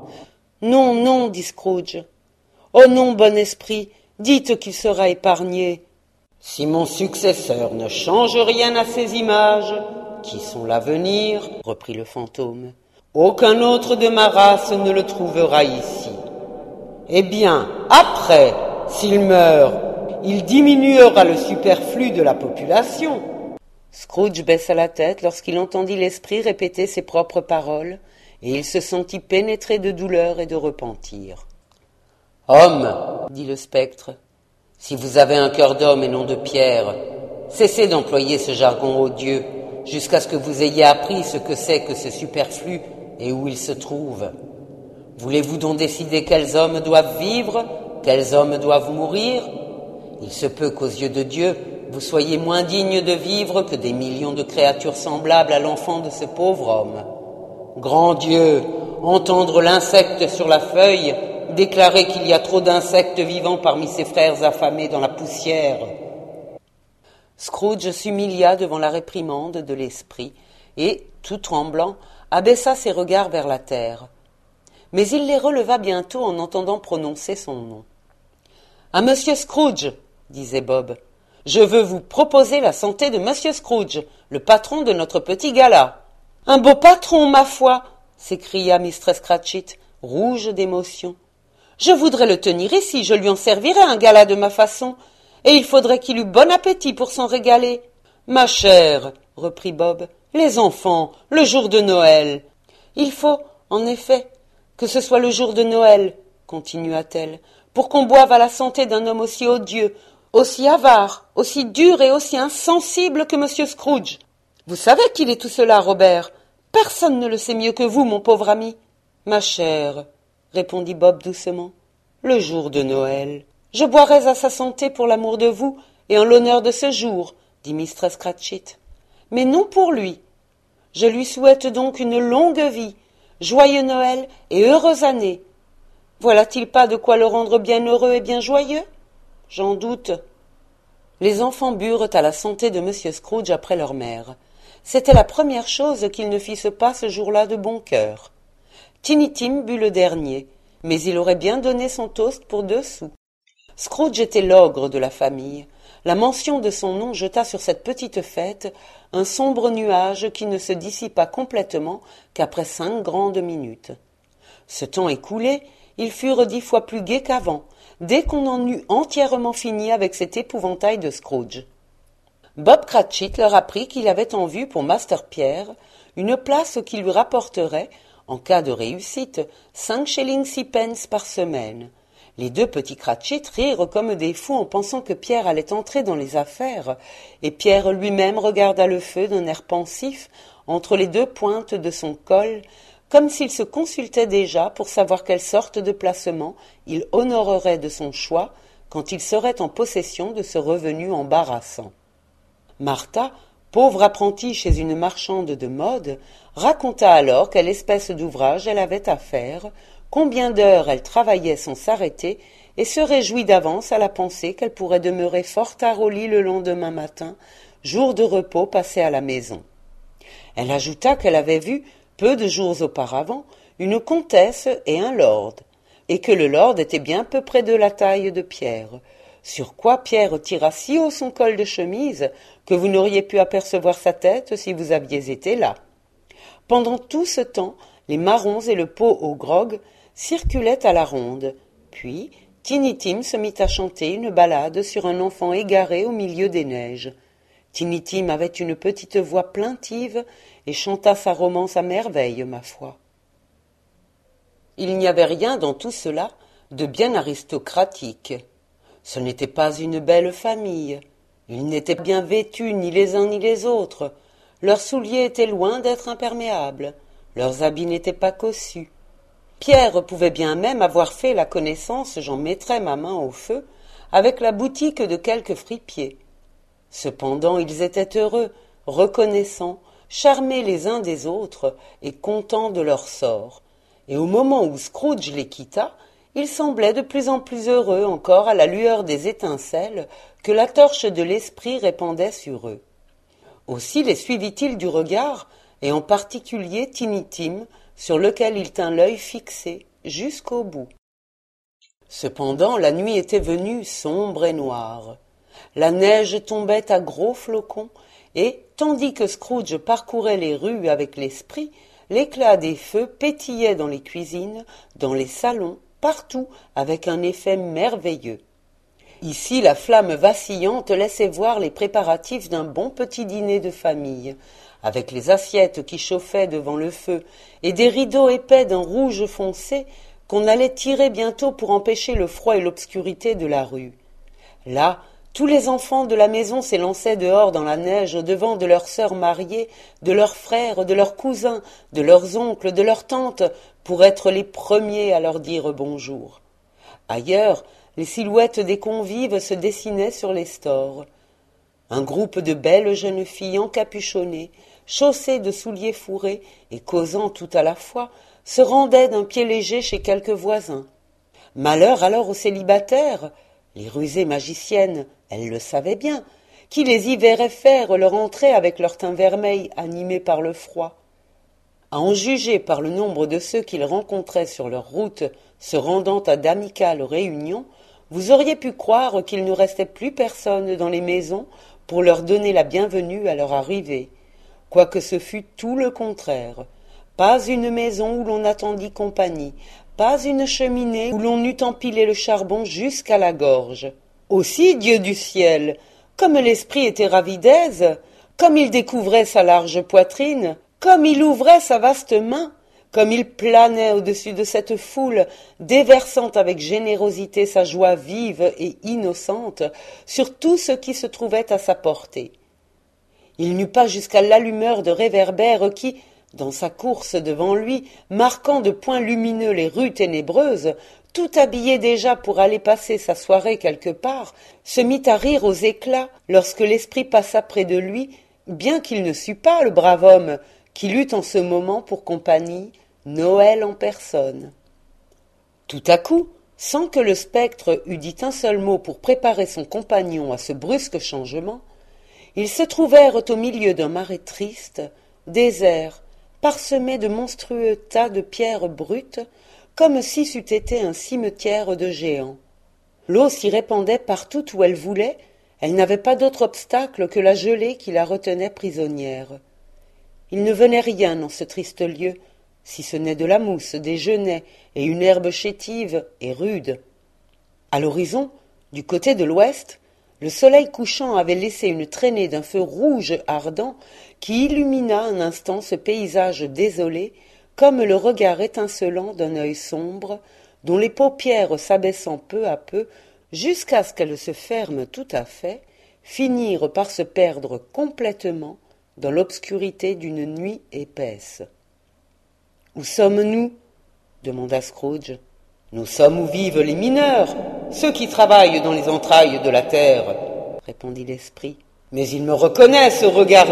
Non, non, dit Scrooge. »« Oh non, bon esprit, dites qu'il sera épargné. »« Si mon successeur ne change rien à ses images, qui sont l'avenir, reprit le fantôme, aucun autre de ma race ne le trouvera ici. Eh bien, après, s'il meurt, il diminuera le superflu de la population. » Scrooge baissa la tête lorsqu'il entendit l'esprit répéter ses propres paroles, et il se sentit pénétré de douleur et de repentir. « Homme, dit le spectre, si vous avez un cœur d'homme et non de pierre, cessez d'employer ce jargon odieux jusqu'à ce que vous ayez appris ce que c'est que ce superflu et où il se trouve. Voulez-vous donc décider quels hommes doivent vivre, quels hommes doivent mourir ? Il se peut qu'aux yeux de Dieu, vous soyez moins digne de vivre que des millions de créatures semblables à l'enfant de ce pauvre homme. Grand Dieu, entendre l'insecte sur la feuille, déclarer qu'il y a trop d'insectes vivants parmi ses frères affamés dans la poussière. » Scrooge s'humilia devant la réprimande de l'esprit et, tout tremblant, abaissa ses regards vers la terre. Mais il les releva bientôt en entendant prononcer son nom. « À Monsieur Scrooge, disait Bob, je veux vous proposer la santé de Monsieur Scrooge, le patron de notre petit gala. »« Un beau patron, ma foi !» s'écria Mistress Cratchit, rouge d'émotion. « Je voudrais le tenir ici, je lui en servirais un gala de ma façon, et il faudrait qu'il eût bon appétit pour s'en régaler. »« Ma chère, reprit Bob, les enfants, le jour de Noël. »« Il faut, en effet, que ce soit le jour de Noël, continua-t-elle, pour qu'on boive à la santé d'un homme aussi odieux, aussi avare, aussi dur et aussi insensible que Monsieur Scrooge. Vous savez qu'il est tout cela, Robert. Personne ne le sait mieux que vous, mon pauvre ami. »« Ma chère, répondit Bob doucement, le jour de Noël. »« Je boirais à sa santé pour l'amour de vous et en l'honneur de ce jour, dit Mistress Cratchit. Mais non pour lui. Je lui souhaite donc une longue vie, joyeux Noël et heureuse année. Voilà-t-il pas de quoi le rendre bien heureux et bien joyeux ? J'en doute. » Les enfants burent à la santé de Monsieur Scrooge après leur mère. C'était la première chose qu'ils ne fissent pas ce jour-là de bon cœur. Tiny Tim but le dernier, mais il aurait bien donné son toast pour 2 sous. Scrooge était l'ogre de la famille. La mention de son nom jeta sur cette petite fête un sombre nuage qui ne se dissipa complètement qu'après 5 grandes minutes. Ce temps écoulé, ils furent 10 fois plus gais qu'avant, dès qu'on en eut entièrement fini avec cet épouvantail de Scrooge. Bob Cratchit leur apprit qu'il avait en vue pour Master Pierre une place qui lui rapporterait, en cas de réussite, 5 shillings 6 pence par semaine. Les 2 petits Cratchit rirent comme des fous en pensant que Pierre allait entrer dans les affaires, et Pierre lui-même regarda le feu d'un air pensif entre les 2 pointes de son col, comme s'il se consultait déjà pour savoir quelle sorte de placement il honorerait de son choix quand il serait en possession de ce revenu embarrassant. Martha, pauvre apprentie chez une marchande de mode, raconta alors quelle espèce d'ouvrage elle avait à faire, combien d'heures elle travaillait sans s'arrêter, et se réjouit d'avance à la pensée qu'elle pourrait demeurer fort tard au lit le lendemain matin, jour de repos passé à la maison. Elle ajouta qu'elle avait vu, peu de jours auparavant, une comtesse et un lord, et que le lord était bien peu près de la taille de Pierre, sur quoi Pierre tira si haut son col de chemise que vous n'auriez pu apercevoir sa tête si vous aviez été là. Pendant tout ce temps, les marrons et le pot au grog circulaient à la ronde, puis Tiny Tim se mit à chanter une ballade sur un enfant égaré au milieu des neiges. Tiny Tim avait une petite voix plaintive et chanta sa romance à merveille, ma foi. Il n'y avait rien dans tout cela de bien aristocratique. Ce n'était pas une belle famille. Ils n'étaient bien vêtus ni les uns ni les autres. Leurs souliers étaient loin d'être imperméables. Leurs habits n'étaient pas cossus. Pierre pouvait bien même avoir fait la connaissance, j'en mettrais ma main au feu, avec la boutique de quelques fripiers. Cependant ils étaient heureux, reconnaissants, charmés les uns des autres et contents de leur sort. Et au moment où Scrooge les quitta, ils semblaient de plus en plus heureux encore à la lueur des étincelles que la torche de l'esprit répandait sur eux. Aussi les suivit-il du regard, et en particulier Tiny Tim, sur lequel il tint l'œil fixé jusqu'au bout. Cependant la nuit était venue sombre et noire. La neige tombait à gros flocons, et, tandis que Scrooge parcourait les rues avec l'esprit, l'éclat des feux pétillait dans les cuisines, dans les salons, partout, avec un effet merveilleux. Ici, la flamme vacillante laissait voir les préparatifs d'un bon petit dîner de famille, avec les assiettes qui chauffaient devant le feu et des rideaux épais d'un rouge foncé qu'on allait tirer bientôt pour empêcher le froid et l'obscurité de la rue. Là, tous les enfants de la maison s'élançaient dehors dans la neige au-devant de leurs sœurs mariées, de leurs frères, de leurs cousins, de leurs oncles, de leurs tantes, pour être les premiers à leur dire bonjour. Ailleurs, les silhouettes des convives se dessinaient sur les stores. Un groupe de belles jeunes filles encapuchonnées, chaussées de souliers fourrés et causant tout à la fois, se rendaient d'un pied léger chez quelques voisins. Malheur alors aux célibataires, les rusées magiciennes, elles le savaient bien, qui les y verraient faire leur entrée avec leur teint vermeil animé par le froid. À en juger par le nombre de ceux qu'ils rencontraient sur leur route se rendant à d'amicales réunions, vous auriez pu croire qu'il ne restait plus personne dans les maisons pour leur donner la bienvenue à leur arrivée, quoique ce fût tout le contraire. Pas une maison où l'on attendît compagnie, pas une cheminée où l'on eût empilé le charbon jusqu'à la gorge. Aussi, Dieu du ciel, comme l'esprit était ravi d'aise, comme il découvrait sa large poitrine, comme il ouvrait sa vaste main, comme il planait au-dessus de cette foule, déversant avec générosité sa joie vive et innocente sur tout ce qui se trouvait à sa portée. Il n'eut pas jusqu'à l'allumeur de réverbères qui, dans sa course devant lui, marquant de points lumineux les rues ténébreuses, tout habillé déjà pour aller passer sa soirée quelque part, se mit à rire aux éclats lorsque l'esprit passa près de lui, bien qu'il ne sût pas, le brave homme, qu'il eut en ce moment pour compagnie Noël en personne. Tout à coup, sans que le spectre eût dit un seul mot pour préparer son compagnon à ce brusque changement, ils se trouvèrent au milieu d'un marais triste, désert, parsemé de monstrueux tas de pierres brutes, comme si c'eût été un cimetière de géants. L'eau s'y répandait partout où elle voulait, elle n'avait pas d'autre obstacle que la gelée qui la retenait prisonnière. Il ne venait rien dans ce triste lieu, si ce n'est de la mousse, des genêts et une herbe chétive et rude. À l'horizon, du côté de l'ouest, le soleil couchant avait laissé une traînée d'un feu rouge ardent qui illumina un instant ce paysage désolé, comme le regard étincelant d'un œil sombre, dont les paupières s'abaissant peu à peu, jusqu'à ce qu'elles se ferment tout à fait, finirent par se perdre complètement dans l'obscurité d'une nuit épaisse. « Où sommes-nous » demanda Scrooge. « Nous sommes où vivent les mineurs, ceux qui travaillent dans les entrailles de la terre, » répondit l'esprit. « Mais ils me reconnaissent, regardez !»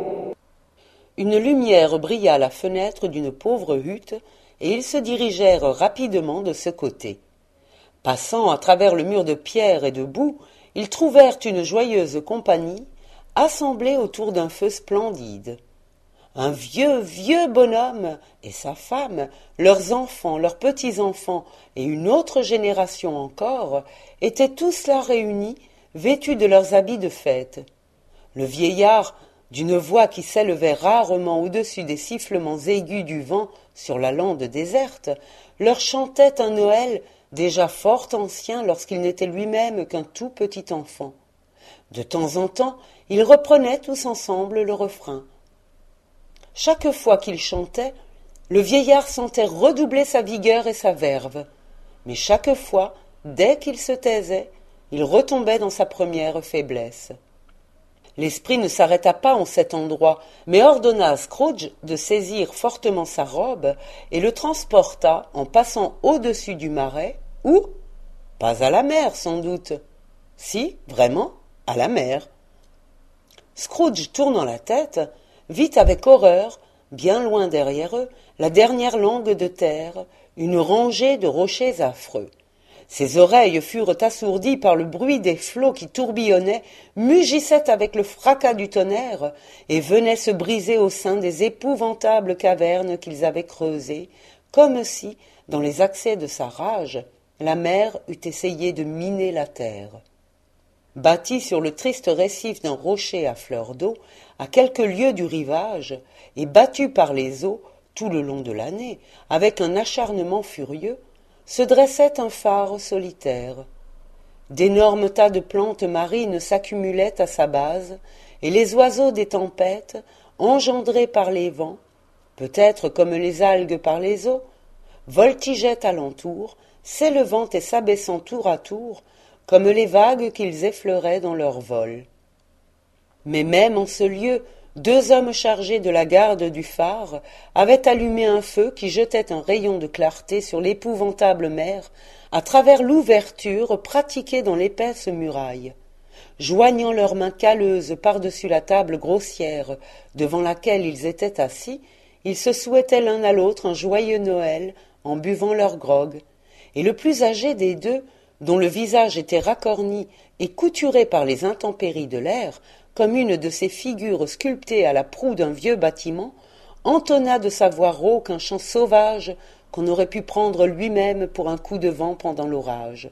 Une lumière brilla à la fenêtre d'une pauvre hutte, et ils se dirigèrent rapidement de ce côté. Passant à travers le mur de pierre et de boue, ils trouvèrent une joyeuse compagnie, assemblée autour d'un feu splendide. Un vieux bonhomme et sa femme, leurs enfants, leurs petits-enfants et une autre génération encore, étaient tous là réunis, vêtus de leurs habits de fête. Le vieillard, d'une voix qui s'élevait rarement au-dessus des sifflements aigus du vent sur la lande déserte, leur chantait un Noël déjà fort ancien lorsqu'il n'était lui-même qu'un tout petit enfant. De temps en temps, ils reprenaient tous ensemble le refrain. Chaque fois qu'il chantait, le vieillard sentait redoubler sa vigueur et sa verve. Mais chaque fois, dès qu'il se taisait, il retombait dans sa première faiblesse. L'esprit ne s'arrêta pas en cet endroit, mais ordonna à Scrooge de saisir fortement sa robe et le transporta en passant au-dessus du marais, où? Pas à la mer, sans doute. Si, vraiment, à la mer. Scrooge, tournant la tête, vit avec horreur, bien loin derrière eux, la dernière langue de terre, une rangée de rochers affreux. Ses oreilles furent assourdies par le bruit des flots qui tourbillonnaient, mugissaient avec le fracas du tonnerre et venaient se briser au sein des épouvantables cavernes qu'ils avaient creusées, comme si, dans les accès de sa rage, la mer eût essayé de miner la terre. Bâti sur le triste récif d'un rocher à fleur d'eau, à quelques lieues du rivage, et battu par les eaux tout le long de l'année, avec un acharnement furieux, se dressait un phare solitaire. D'énormes tas de plantes marines s'accumulaient à sa base, et les oiseaux des tempêtes, engendrés par les vents, peut-être comme les algues par les eaux, voltigeaient alentour, s'élevant et s'abaissant tour à tour, comme les vagues qu'ils effleuraient dans leur vol. Mais même en ce lieu, 2 hommes chargés de la garde du phare avaient allumé un feu qui jetait un rayon de clarté sur l'épouvantable mer à travers l'ouverture pratiquée dans l'épaisse muraille. Joignant leurs mains calleuses par-dessus la table grossière devant laquelle ils étaient assis, ils se souhaitaient l'un à l'autre un joyeux Noël en buvant leur grog, et le plus âgé des deux, dont le visage était racorni et couturé par les intempéries de l'air, comme une de ces figures sculptées à la proue d'un vieux bâtiment, entonna de sa voix rauque un chant sauvage qu'on aurait pu prendre lui-même pour un coup de vent pendant l'orage.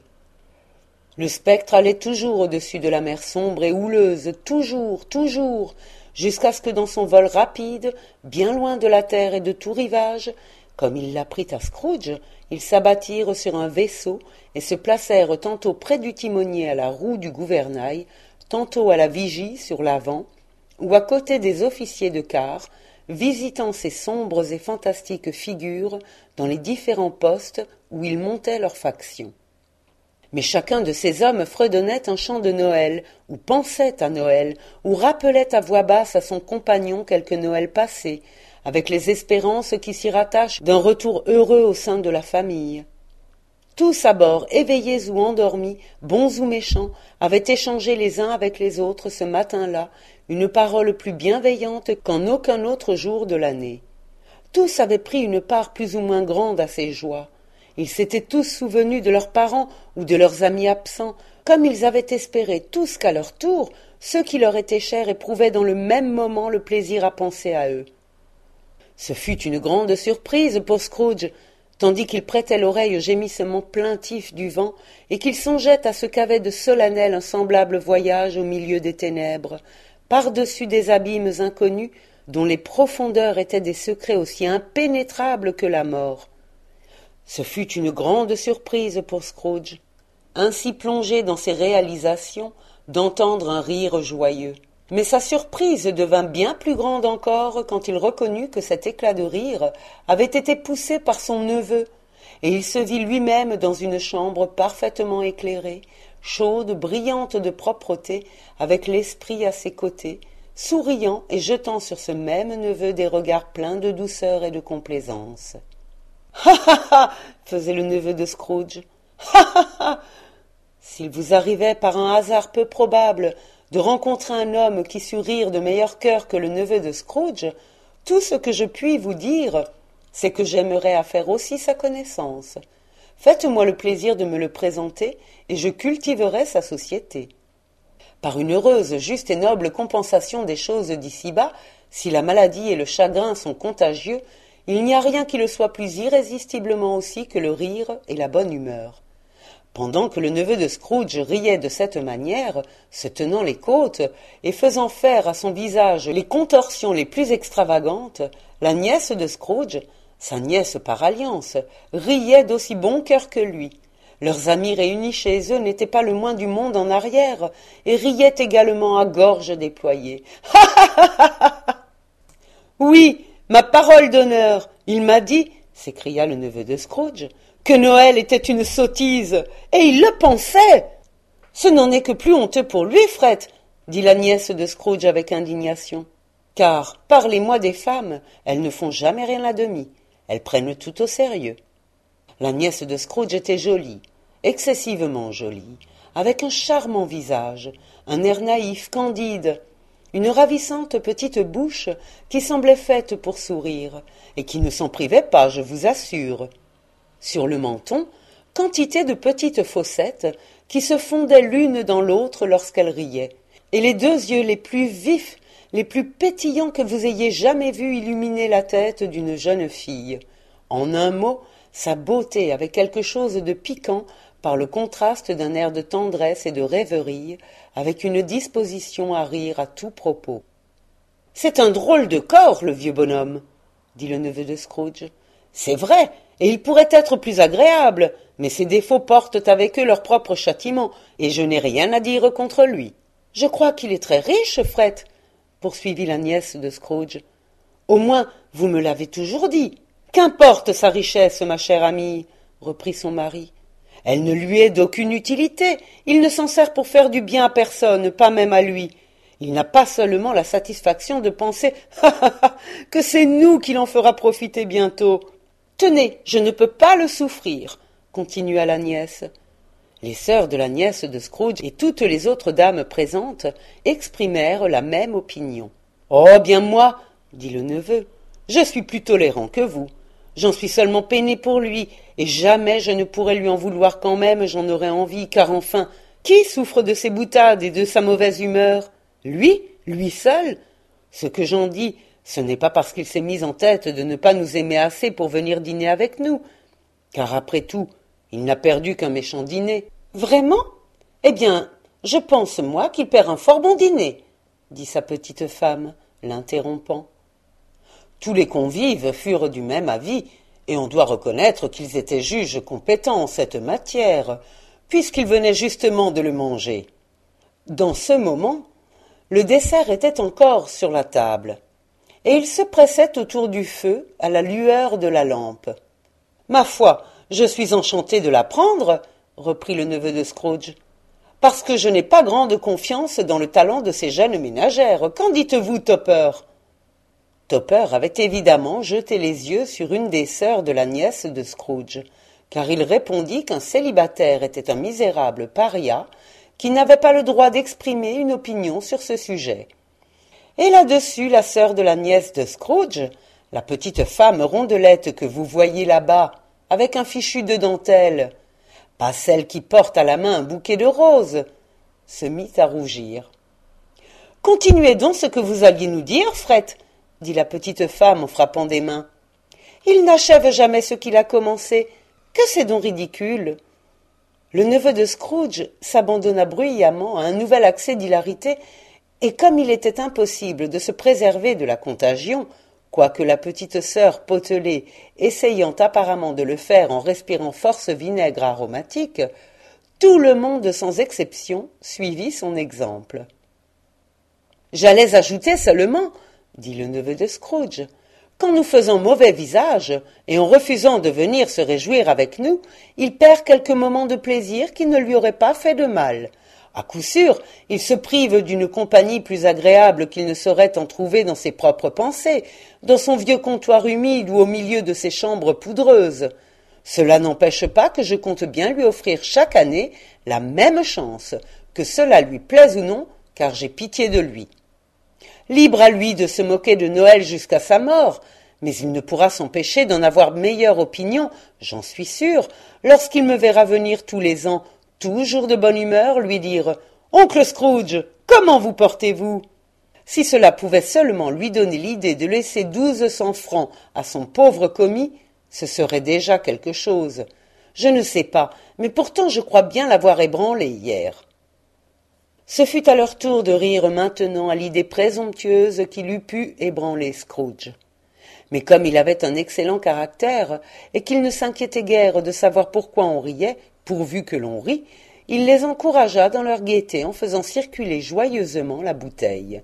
Le spectre allait toujours au-dessus de la mer sombre et houleuse, toujours, jusqu'à ce que dans son vol rapide, bien loin de la terre et de tout rivage, comme il l'apprit à Scrooge, ils s'abattirent sur un vaisseau et se placèrent tantôt près du timonier à la roue du gouvernail, tantôt à la vigie sur l'avant, ou à côté des officiers de quart, visitant ces sombres et fantastiques figures dans les différents postes où ils montaient leurs factions. Mais chacun de ces hommes fredonnait un chant de Noël, ou pensait à Noël, ou rappelait à voix basse à son compagnon quelque Noël passé, avec les espérances qui s'y rattachent d'un retour heureux au sein de la famille. Tous à bord, éveillés ou endormis, bons ou méchants, avaient échangé les uns avec les autres ce matin-là une parole plus bienveillante qu'en aucun autre jour de l'année. Tous avaient pris une part plus ou moins grande à ces joies. Ils s'étaient tous souvenus de leurs parents ou de leurs amis absents, comme ils avaient espéré tous qu'à leur tour, ceux qui leur étaient chers éprouvaient dans le même moment le plaisir à penser à eux. Ce fut une grande surprise pour Scrooge, tandis qu'il prêtait l'oreille aux gémissements plaintifs du vent et qu'il songeait à ce qu'avait de solennel un semblable voyage au milieu des ténèbres, par-dessus des abîmes inconnus dont les profondeurs étaient des secrets aussi impénétrables que la mort. Ce fut une grande surprise pour Scrooge, ainsi plongé dans ses réalisations, d'entendre un rire joyeux. Mais sa surprise devint bien plus grande encore quand il reconnut que cet éclat de rire avait été poussé par son neveu, et il se vit lui-même dans une chambre parfaitement éclairée, chaude, brillante de propreté, avec l'esprit à ses côtés, souriant et jetant sur ce même neveu des regards pleins de douceur et de complaisance. « Ha ha ha !» faisait le neveu de Scrooge. « Ha ha ha !» S'il vous arrivait par un hasard peu probable de rencontrer un homme qui sût rire de meilleur cœur que le neveu de Scrooge, tout ce que je puis vous dire, c'est que j'aimerais à faire aussi sa connaissance. Faites-moi le plaisir de me le présenter, et je cultiverai sa société. Par une heureuse, juste et noble compensation des choses d'ici-bas, si la maladie et le chagrin sont contagieux, il n'y a rien qui le soit plus irrésistiblement aussi que le rire et la bonne humeur. Pendant que le neveu de Scrooge riait de cette manière, se tenant les côtes et faisant faire à son visage les contorsions les plus extravagantes, la nièce de Scrooge, sa nièce par alliance, riait d'aussi bon cœur que lui. Leurs amis réunis chez eux n'étaient pas le moins du monde en arrière et riaient également à gorge déployée. « Ha ha ha ha ha ! Oui, ma parole d'honneur, il m'a dit, s'écria le neveu de Scrooge, que Noël était une sottise, et il le pensait. Ce n'en est que plus honteux pour lui, Fred, dit la nièce de Scrooge avec indignation. Car, parlez-moi des femmes, elles ne font jamais rien à demi, elles prennent tout au sérieux. La nièce de Scrooge était jolie, excessivement jolie, avec un charmant visage, un air naïf, candide, une ravissante petite bouche qui semblait faite pour sourire, et qui ne s'en privait pas, je vous assure. Sur le menton, quantité de petites fossettes qui se fondaient l'une dans l'autre lorsqu'elle riait, et les deux yeux les plus vifs, les plus pétillants que vous ayez jamais vus illuminer la tête d'une jeune fille. En un mot, sa beauté avait quelque chose de piquant par le contraste d'un air de tendresse et de rêverie, avec une disposition à rire à tout propos. « C'est un drôle de corps, le vieux bonhomme, » dit le neveu de Scrooge. « C'est vrai, et il pourrait être plus agréable, mais ses défauts portent avec eux leur propre châtiment, et je n'ai rien à dire contre lui. Je crois qu'il est très riche, Fred, poursuivit la nièce de Scrooge. Au moins, vous me l'avez toujours dit. Qu'importe sa richesse, ma chère amie, reprit son mari. Elle ne lui est d'aucune utilité. Il ne s'en sert pour faire du bien à personne, pas même à lui. Il n'a pas seulement la satisfaction de penser que c'est nous qui l'en fera profiter bientôt. Tenez, je ne peux pas le souffrir, continua la nièce. Les sœurs de la nièce de Scrooge et toutes les autres dames présentes exprimèrent la même opinion. « Oh, bien moi, dit le neveu, je suis plus tolérant que vous. J'en suis seulement peiné pour lui, et jamais je ne pourrais lui en vouloir quand même j'en aurais envie, car enfin, qui souffre de ses boutades et de sa mauvaise humeur? Lui seul? Ce que j'en dis, ce n'est pas parce qu'il s'est mis en tête de ne pas nous aimer assez pour venir dîner avec nous, car après tout, il n'a perdu qu'un méchant dîner. Vraiment? Eh bien, je pense, moi, qu'il perd un fort bon dîner, dit sa petite femme, l'interrompant. Tous les convives furent du même avis, et on doit reconnaître qu'ils étaient juges compétents en cette matière, puisqu'ils venaient justement de le manger. Dans ce moment, le dessert était encore sur la table, et ils se pressaient autour du feu à la lueur de la lampe. « Ma foi, je suis enchanté de l'apprendre, » reprit le neveu de Scrooge, « parce que je n'ai pas grande confiance dans le talent de ces jeunes ménagères. Qu'en dites-vous, Topper ?» Topper avait évidemment jeté les yeux sur une des sœurs de la nièce de Scrooge, car il répondit qu'un célibataire était un misérable paria qui n'avait pas le droit d'exprimer une opinion sur ce sujet. Et là-dessus, la sœur de la nièce de Scrooge, la petite femme rondelette que vous voyez là-bas, avec un fichu de dentelle, pas celle qui porte à la main un bouquet de roses, se mit à rougir. « Continuez donc ce que vous alliez nous dire, Fred, » dit la petite femme en frappant des mains. « Il n'achève jamais ce qu'il a commencé. Que c'est donc ridicule !» Le neveu de Scrooge s'abandonna bruyamment à un nouvel accès d'hilarité, et comme il était impossible de se préserver de la contagion, quoique la petite sœur potelée essayant apparemment de le faire en respirant force vinaigre aromatique, tout le monde sans exception suivit son exemple. « J'allais ajouter seulement, » dit le neveu de Scrooge, « qu'en nous faisant mauvais visage et en refusant de venir se réjouir avec nous, il perd quelques moments de plaisir qui ne lui auraient pas fait de mal. À coup sûr, il se prive d'une compagnie plus agréable qu'il ne saurait en trouver dans ses propres pensées, dans son vieux comptoir humide ou au milieu de ses chambres poudreuses. Cela n'empêche pas que je compte bien lui offrir chaque année la même chance, que cela lui plaise ou non, car j'ai pitié de lui. Libre à lui de se moquer de Noël jusqu'à sa mort, mais il ne pourra s'empêcher d'en avoir meilleure opinion, j'en suis sûre, lorsqu'il me verra venir tous les ans, toujours de bonne humeur, lui dire « Oncle Scrooge, comment vous portez-vous » Si cela pouvait seulement lui donner l'idée de laisser 1200 francs à son pauvre commis, ce serait déjà quelque chose. Je ne sais pas, mais pourtant je crois bien l'avoir ébranlé hier. Ce fut à leur tour de rire maintenant à l'idée présomptueuse qu'il eût pu ébranler Scrooge. Mais comme il avait un excellent caractère, et qu'il ne s'inquiétait guère de savoir pourquoi on riait, pourvu que l'on rit, il les encouragea dans leur gaieté en faisant circuler joyeusement la bouteille.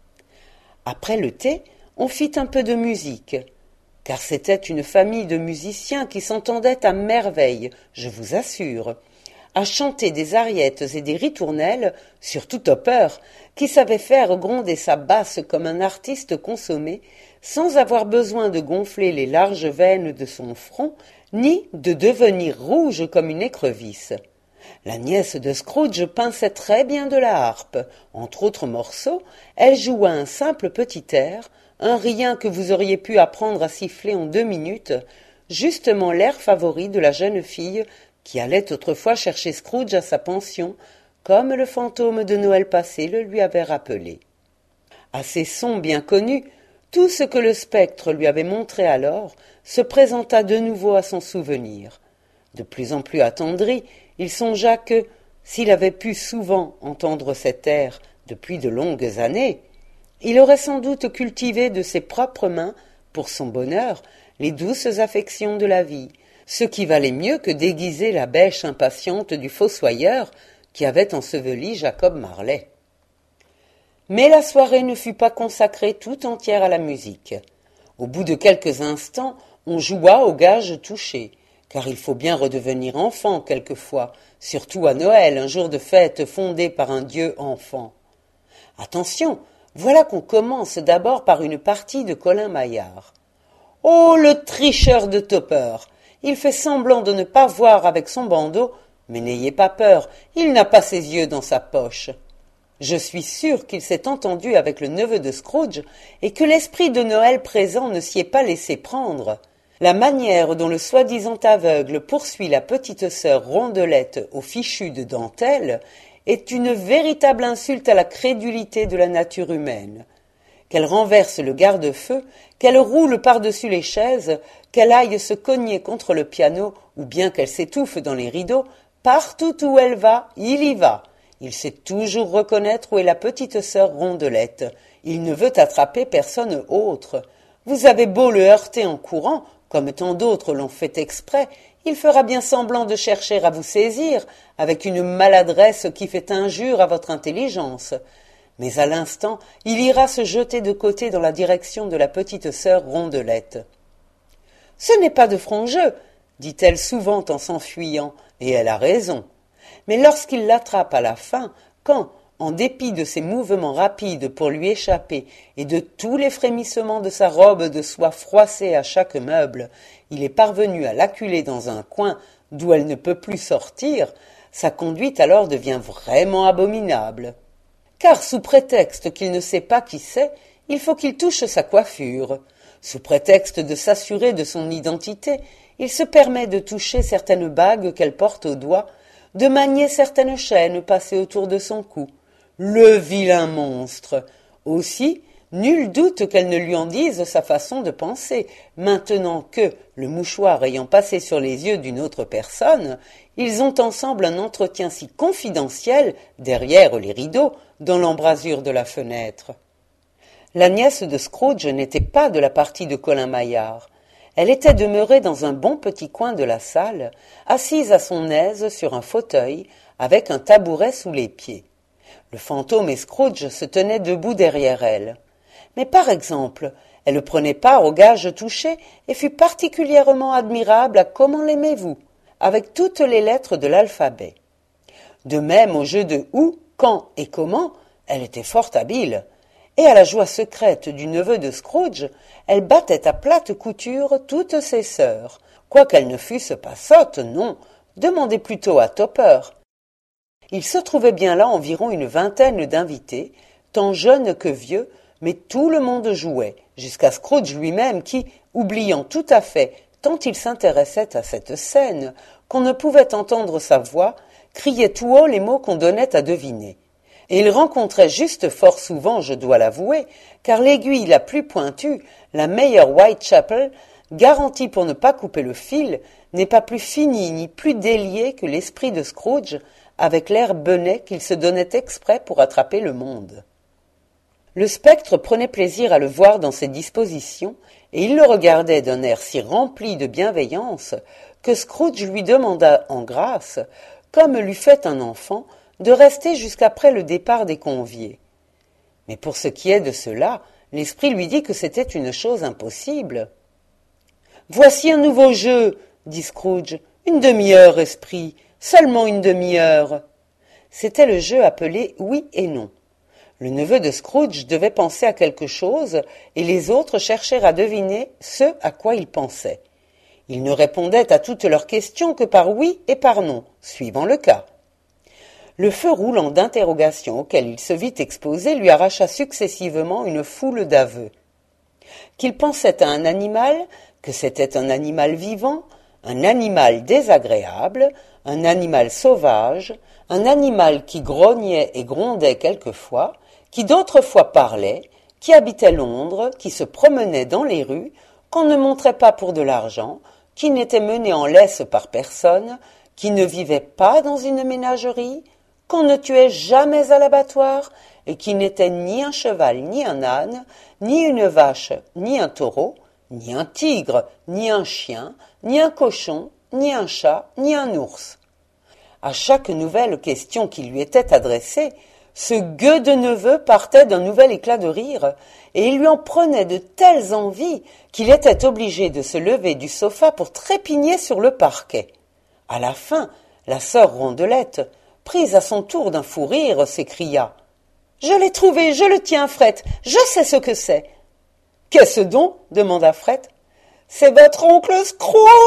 Après le thé, on fit un peu de musique, car c'était une famille de musiciens qui s'entendaient à merveille, je vous assure, à chanter des ariettes et des ritournelles, surtout Topper, qui savait faire gronder sa basse comme un artiste consommé, sans avoir besoin de gonfler les larges veines de son front, ni de devenir rouge comme une écrevisse. La nièce de Scrooge pinçait très bien de la harpe. Entre autres morceaux, elle joua un simple petit air, un rien que vous auriez pu apprendre à siffler en 2 minutes, justement l'air favori de la jeune fille qui allait autrefois chercher Scrooge à sa pension, comme le fantôme de Noël passé le lui avait rappelé. À ces sons bien connus, tout ce que le spectre lui avait montré alors se présenta de nouveau à son souvenir. De plus en plus attendri, il songea que, s'il avait pu souvent entendre cet air depuis de longues années, il aurait sans doute cultivé de ses propres mains, pour son bonheur, les douces affections de la vie, ce qui valait mieux que déguiser la bêche impatiente du fossoyeur qui avait enseveli Jacob Marley. Mais la soirée ne fut pas consacrée tout entière à la musique. Au bout de quelques instants, on joua aux gages touchés, car il faut bien redevenir enfant quelquefois, surtout à Noël, un jour de fête fondé par un dieu enfant. Attention, voilà qu'on commence d'abord par une partie de Colin Maillard. Oh, le tricheur de Topper! Il fait semblant de ne pas voir avec son bandeau, mais n'ayez pas peur, il n'a pas ses yeux dans sa poche. Je suis sûr qu'il s'est entendu avec le neveu de Scrooge et que l'esprit de Noël présent ne s'y est pas laissé prendre. La manière dont le soi-disant aveugle poursuit la petite sœur Rondelette au fichu de dentelle est une véritable insulte à la crédulité de la nature humaine. Qu'elle renverse le garde-feu, qu'elle roule par-dessus les chaises, qu'elle aille se cogner contre le piano, ou bien qu'elle s'étouffe dans les rideaux, partout où elle va, il y va. Il sait toujours reconnaître où est la petite sœur Rondelette. Il ne veut attraper personne autre. Vous avez beau le heurter en courant, comme tant d'autres l'ont fait exprès, il fera bien semblant de chercher à vous saisir, avec une maladresse qui fait injure à votre intelligence. Mais à l'instant, il ira se jeter de côté dans la direction de la petite sœur Rondelette. « Ce n'est pas de franc jeu, dit-elle souvent en s'enfuyant, et elle a raison. Mais lorsqu'il l'attrape à la fin, quand, en dépit de ses mouvements rapides pour lui échapper et de tous les frémissements de sa robe de soie froissée à chaque meuble, il est parvenu à l'acculer dans un coin d'où elle ne peut plus sortir, sa conduite alors devient vraiment abominable. Car sous prétexte qu'il ne sait pas qui c'est, il faut qu'il touche sa coiffure. Sous prétexte de s'assurer de son identité, il se permet de toucher certaines bagues qu'elle porte au doigt, de manier certaines chaînes passées autour de son cou. Le vilain monstre! Aussi, nul doute qu'elle ne lui en dise sa façon de penser, maintenant que, le mouchoir ayant passé sur les yeux d'une autre personne, ils ont ensemble un entretien si confidentiel, derrière les rideaux, dans l'embrasure de la fenêtre. La nièce de Scrooge n'était pas de la partie de Colin Maillard. Elle était demeurée dans un bon petit coin de la salle, assise à son aise sur un fauteuil, avec un tabouret sous les pieds. Le fantôme et Scrooge se tenaient debout derrière elle. Mais par exemple, elle prenait part aux gages touchés et fut particulièrement admirable à Comment l'aimez-vous, avec toutes les lettres de l'alphabet. De même au jeu de où, quand et comment, elle était fort habile. et à la joie secrète du neveu de Scrooge, elle battait à plate couture toutes ses sœurs, quoiqu'elles ne fussent pas sottes, non, demandez plutôt à Topper. Il se trouvait bien là environ une vingtaine d'invités, tant jeunes que vieux, mais tout le monde jouait, jusqu'à Scrooge lui-même qui, oubliant tout à fait, tant il s'intéressait à cette scène, qu'on ne pouvait entendre sa voix, criait tout haut les mots qu'on donnait à deviner. Et il rencontrait juste fort souvent, je dois l'avouer, car l'aiguille la plus pointue, la meilleure Whitechapel, garantie pour ne pas couper le fil, n'est pas plus finie ni plus déliée que l'esprit de Scrooge, avec l'air benêt qu'il se donnait exprès pour attraper le monde. Le spectre prenait plaisir à le voir dans ses dispositions, et il le regardait d'un air si rempli de bienveillance que Scrooge lui demanda en grâce, comme l'eût fait un enfant, de rester jusqu'après le départ des conviés. Mais pour ce qui est de cela, l'esprit lui dit que c'était une chose impossible. « Voici un nouveau jeu, » dit Scrooge. « Une demi-heure, esprit, seulement une demi-heure. » C'était le jeu appelé « Oui et non ». Le neveu de Scrooge devait penser à quelque chose, et les autres cherchèrent à deviner ce à quoi il pensait. Il ne répondait à toutes leurs questions que par oui et par non, suivant le cas. Le feu roulant d'interrogations auquel il se vit exposé lui arracha successivement une foule d'aveux. Qu'il pensait à un animal, que c'était un animal vivant, un animal désagréable, un animal sauvage, un animal qui grognait et grondait quelquefois, qui d'autres fois parlait, qui habitait Londres, qui se promenait dans les rues, qu'on ne montrait pas pour de l'argent, qui n'était mené en laisse par personne, qui ne vivait pas dans une ménagerie, qu'on ne tuait jamais à l'abattoir, et qui n'était ni un cheval, ni un âne, ni une vache, ni un taureau, ni un tigre, ni un chien, ni un cochon, ni un chat, ni un ours. À chaque nouvelle question qui lui était adressée, ce gueux de neveu partait d'un nouvel éclat de rire, et il lui en prenait de telles envies qu'il était obligé de se lever du sofa pour trépigner sur le parquet. À la fin, la sœur Rondelette, prise à son tour d'un fou rire, s'écria « Je l'ai trouvé, je le tiens, Fred, je sais ce que c'est. »« Qu'est-ce donc ?» demanda Fred. « C'est votre oncle Scrooge !»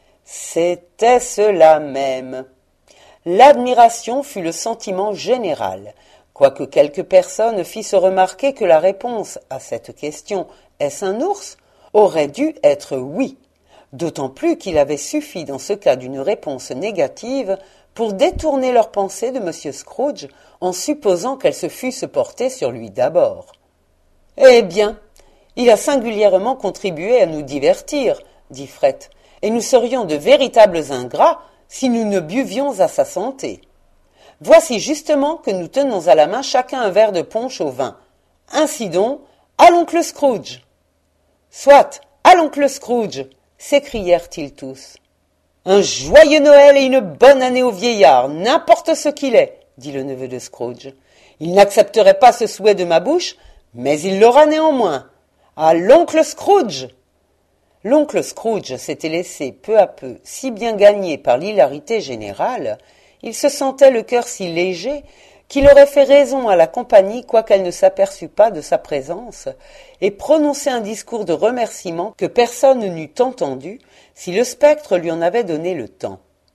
C'était cela même. L'admiration fut le sentiment général, quoique quelques personnes fissent remarquer que la réponse à cette question « Est-ce un ours ?» aurait dû être oui, d'autant plus qu'il avait suffi dans ce cas d'une réponse négative pour détourner leur pensée de M. Scrooge en supposant qu'elles se fussent portées sur lui d'abord. « Eh bien, il a singulièrement contribué à nous divertir, » dit Fred, « et nous serions de véritables ingrats si nous ne buvions à sa santé. Voici justement que nous tenons à la main chacun un verre de punch au vin. Ainsi donc, à l'oncle Scrooge !»« Soit, à l'oncle Scrooge !» s'écrièrent-ils tous. « Un joyeux Noël et une bonne année au vieillard, n'importe ce qu'il est, » dit le neveu de Scrooge. « Il n'accepterait pas ce souhait de ma bouche, mais il l'aura néanmoins. À l'oncle Scrooge !» L'oncle Scrooge s'était laissé peu à peu si bien gagner par l'hilarité générale, il se sentait le cœur si léger qu'il aurait fait raison à la compagnie quoiqu'elle ne s'aperçût pas de sa présence, et prononcer un discours de remerciement que personne n'eût entendu si le spectre lui en avait donné le temps.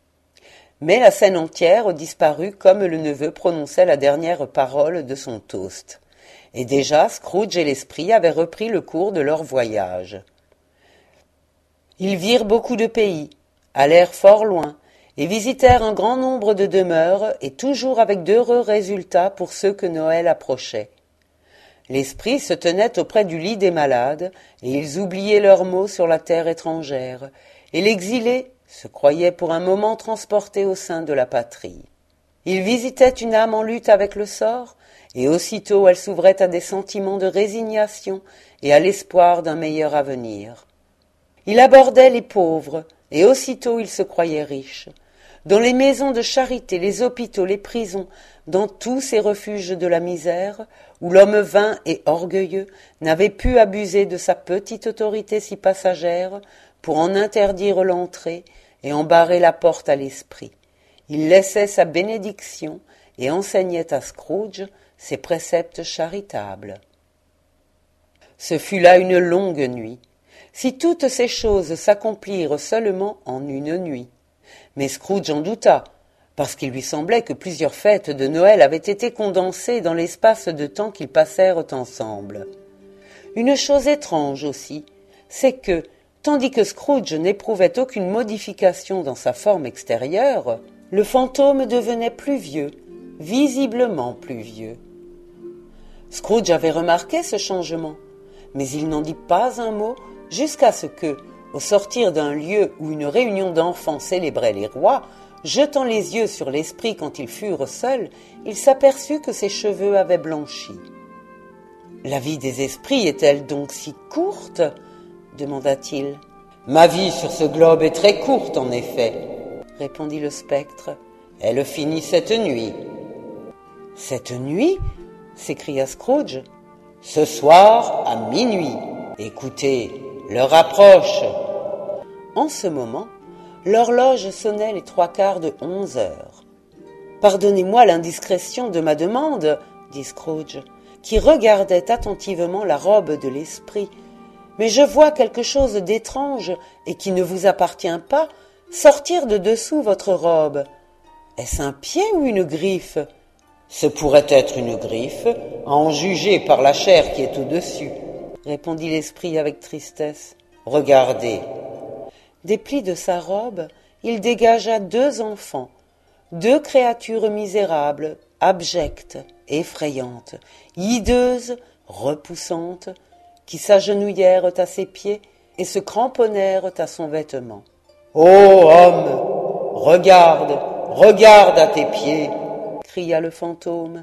Mais la scène entière disparut comme le neveu prononçait la dernière parole de son toast. Et déjà Scrooge et l'esprit avaient repris le cours de leur voyage. Ils virent beaucoup de pays, allèrent fort loin, et visitèrent un grand nombre de demeures, et toujours avec d'heureux résultats pour ceux que Noël approchait. L'esprit se tenait auprès du lit des malades, et ils oubliaient leurs maux sur la terre étrangère, et l'exilé se croyait pour un moment transporté au sein de la patrie. Il visitait une âme en lutte avec le sort, et aussitôt elle s'ouvrait à des sentiments de résignation et à l'espoir d'un meilleur avenir. Il abordait les pauvres, et aussitôt il se croyait riche. Dans les maisons de charité, les hôpitaux, les prisons, dans tous ces refuges de la misère, où l'homme vain et orgueilleux n'avait pu abuser de sa petite autorité si passagère pour en interdire l'entrée et en barrer la porte à l'esprit. Il laissait sa bénédiction et enseignait à Scrooge ses préceptes charitables. Ce fut là une longue nuit, si toutes ces choses s'accomplirent seulement en une nuit. Mais Scrooge en douta, parce qu'il lui semblait que plusieurs fêtes de Noël avaient été condensées dans l'espace de temps qu'ils passèrent ensemble. Une chose étrange aussi, c'est que, tandis que Scrooge n'éprouvait aucune modification dans sa forme extérieure, le fantôme devenait plus vieux, visiblement plus vieux. Scrooge avait remarqué ce changement, mais il n'en dit pas un mot jusqu'à ce que, au sortir d'un lieu où une réunion d'enfants célébrait les rois, jetant les yeux sur l'esprit quand ils furent seuls, il s'aperçut que ses cheveux avaient blanchi. « La vie des esprits est-elle donc si courte ?» demanda-t-il. « Ma vie sur ce globe est très courte, en effet, » répondit le spectre. « Elle finit cette nuit. »« Cette nuit ?» s'écria Scrooge. « Ce soir, à minuit. Écoutez, l'heure approche. » En ce moment, l'horloge sonnait les 3/4 de 11 heures. « Pardonnez-moi l'indiscrétion de ma demande, » dit Scrooge, qui regardait attentivement la robe de l'esprit, « mais je vois quelque chose d'étrange et qui ne vous appartient pas sortir de dessous votre robe. Est-ce un pied ou une griffe ?»« Ce pourrait être une griffe, à en juger par la chair qui est au-dessus, » répondit l'esprit avec tristesse. « Regardez. » Des plis de sa robe, il dégagea 2 enfants, 2 créatures misérables, abjectes, effrayantes, hideuses, repoussantes, qui s'agenouillèrent à ses pieds et se cramponnèrent à son vêtement. « Ô homme, regarde, regarde à tes pieds !» cria le fantôme.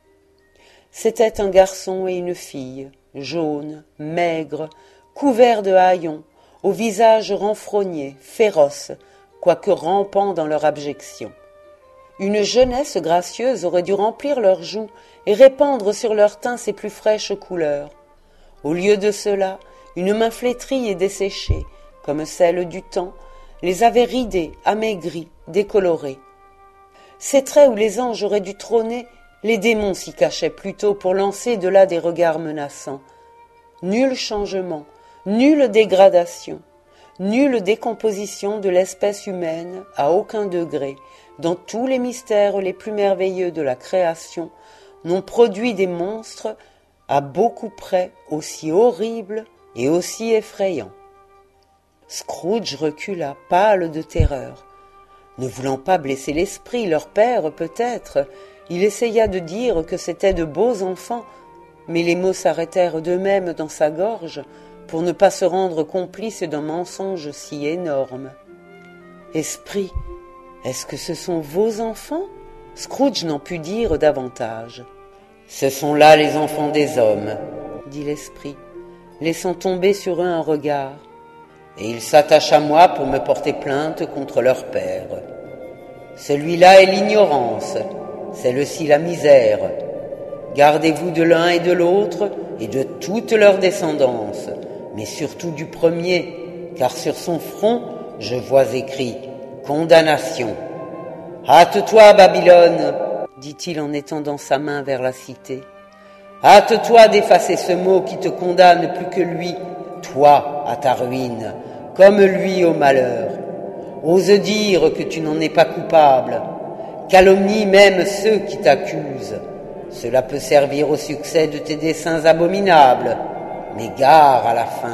C'était un garçon et une fille, jaunes, maigres, couverts de haillons, au visage renfrogné, féroce, quoique rampant dans leur abjection. Une jeunesse gracieuse aurait dû remplir leurs joues et répandre sur leur teint ses plus fraîches couleurs. Au lieu de cela, une main flétrie et desséchée, comme celle du temps, les avait ridés, amaigris, décolorés. Ces traits où les anges auraient dû trôner, les démons s'y cachaient plutôt pour lancer de là des regards menaçants. Nul changement, nulle dégradation, nulle décomposition de l'espèce humaine à aucun degré, dans tous les mystères les plus merveilleux de la création, n'ont produit des monstres à beaucoup près aussi horribles et aussi effrayants. Scrooge recula, pâle de terreur. Ne voulant pas blesser l'esprit, leur père peut-être, il essaya de dire que c'étaient de beaux enfants, mais les mots s'arrêtèrent d'eux-mêmes dans sa gorge pour ne pas se rendre complice d'un mensonge si énorme. « Esprit, est-ce que ce sont vos enfants ?» Scrooge n'en put dire davantage. « Ce sont là les enfants des hommes, » dit l'esprit, laissant tomber sur eux un regard. « Et ils s'attachent à moi pour me porter plainte contre leur père. Celui-là est l'ignorance, celle-ci la misère. Gardez-vous de l'un et de l'autre et de toute leur descendance, mais surtout du premier, car sur son front, je vois écrit « Condamnation ». « Hâte-toi, Babylone !» dit-il en étendant sa main vers la cité. « Hâte-toi d'effacer ce mot qui te condamne plus que lui, toi à ta ruine, comme lui au malheur. Ose dire que tu n'en es pas coupable. Calomnie même ceux qui t'accusent. Cela peut servir au succès de tes desseins abominables, mais gare à la fin. »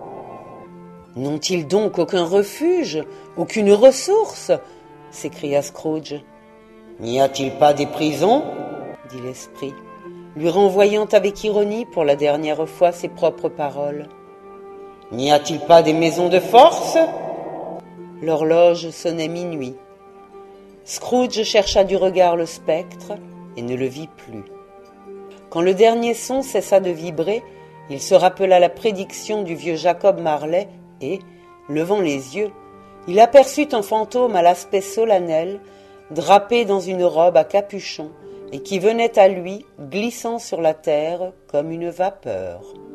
N'ont-ils donc aucun refuge, aucune ressource ? S'écria Scrooge. « N'y a-t-il pas des prisons ?» dit l'esprit, lui renvoyant avec ironie pour la dernière fois ses propres paroles. « N'y a-t-il pas des maisons de force ?» L'horloge sonnait minuit. Scrooge chercha du regard le spectre et ne le vit plus. Quand le dernier son cessa de vibrer, il se rappela la prédiction du vieux Jacob Marley et, levant les yeux, il aperçut un fantôme à l'aspect solennel, drapé dans une robe à capuchon et qui venait à lui glissant sur la terre comme une vapeur.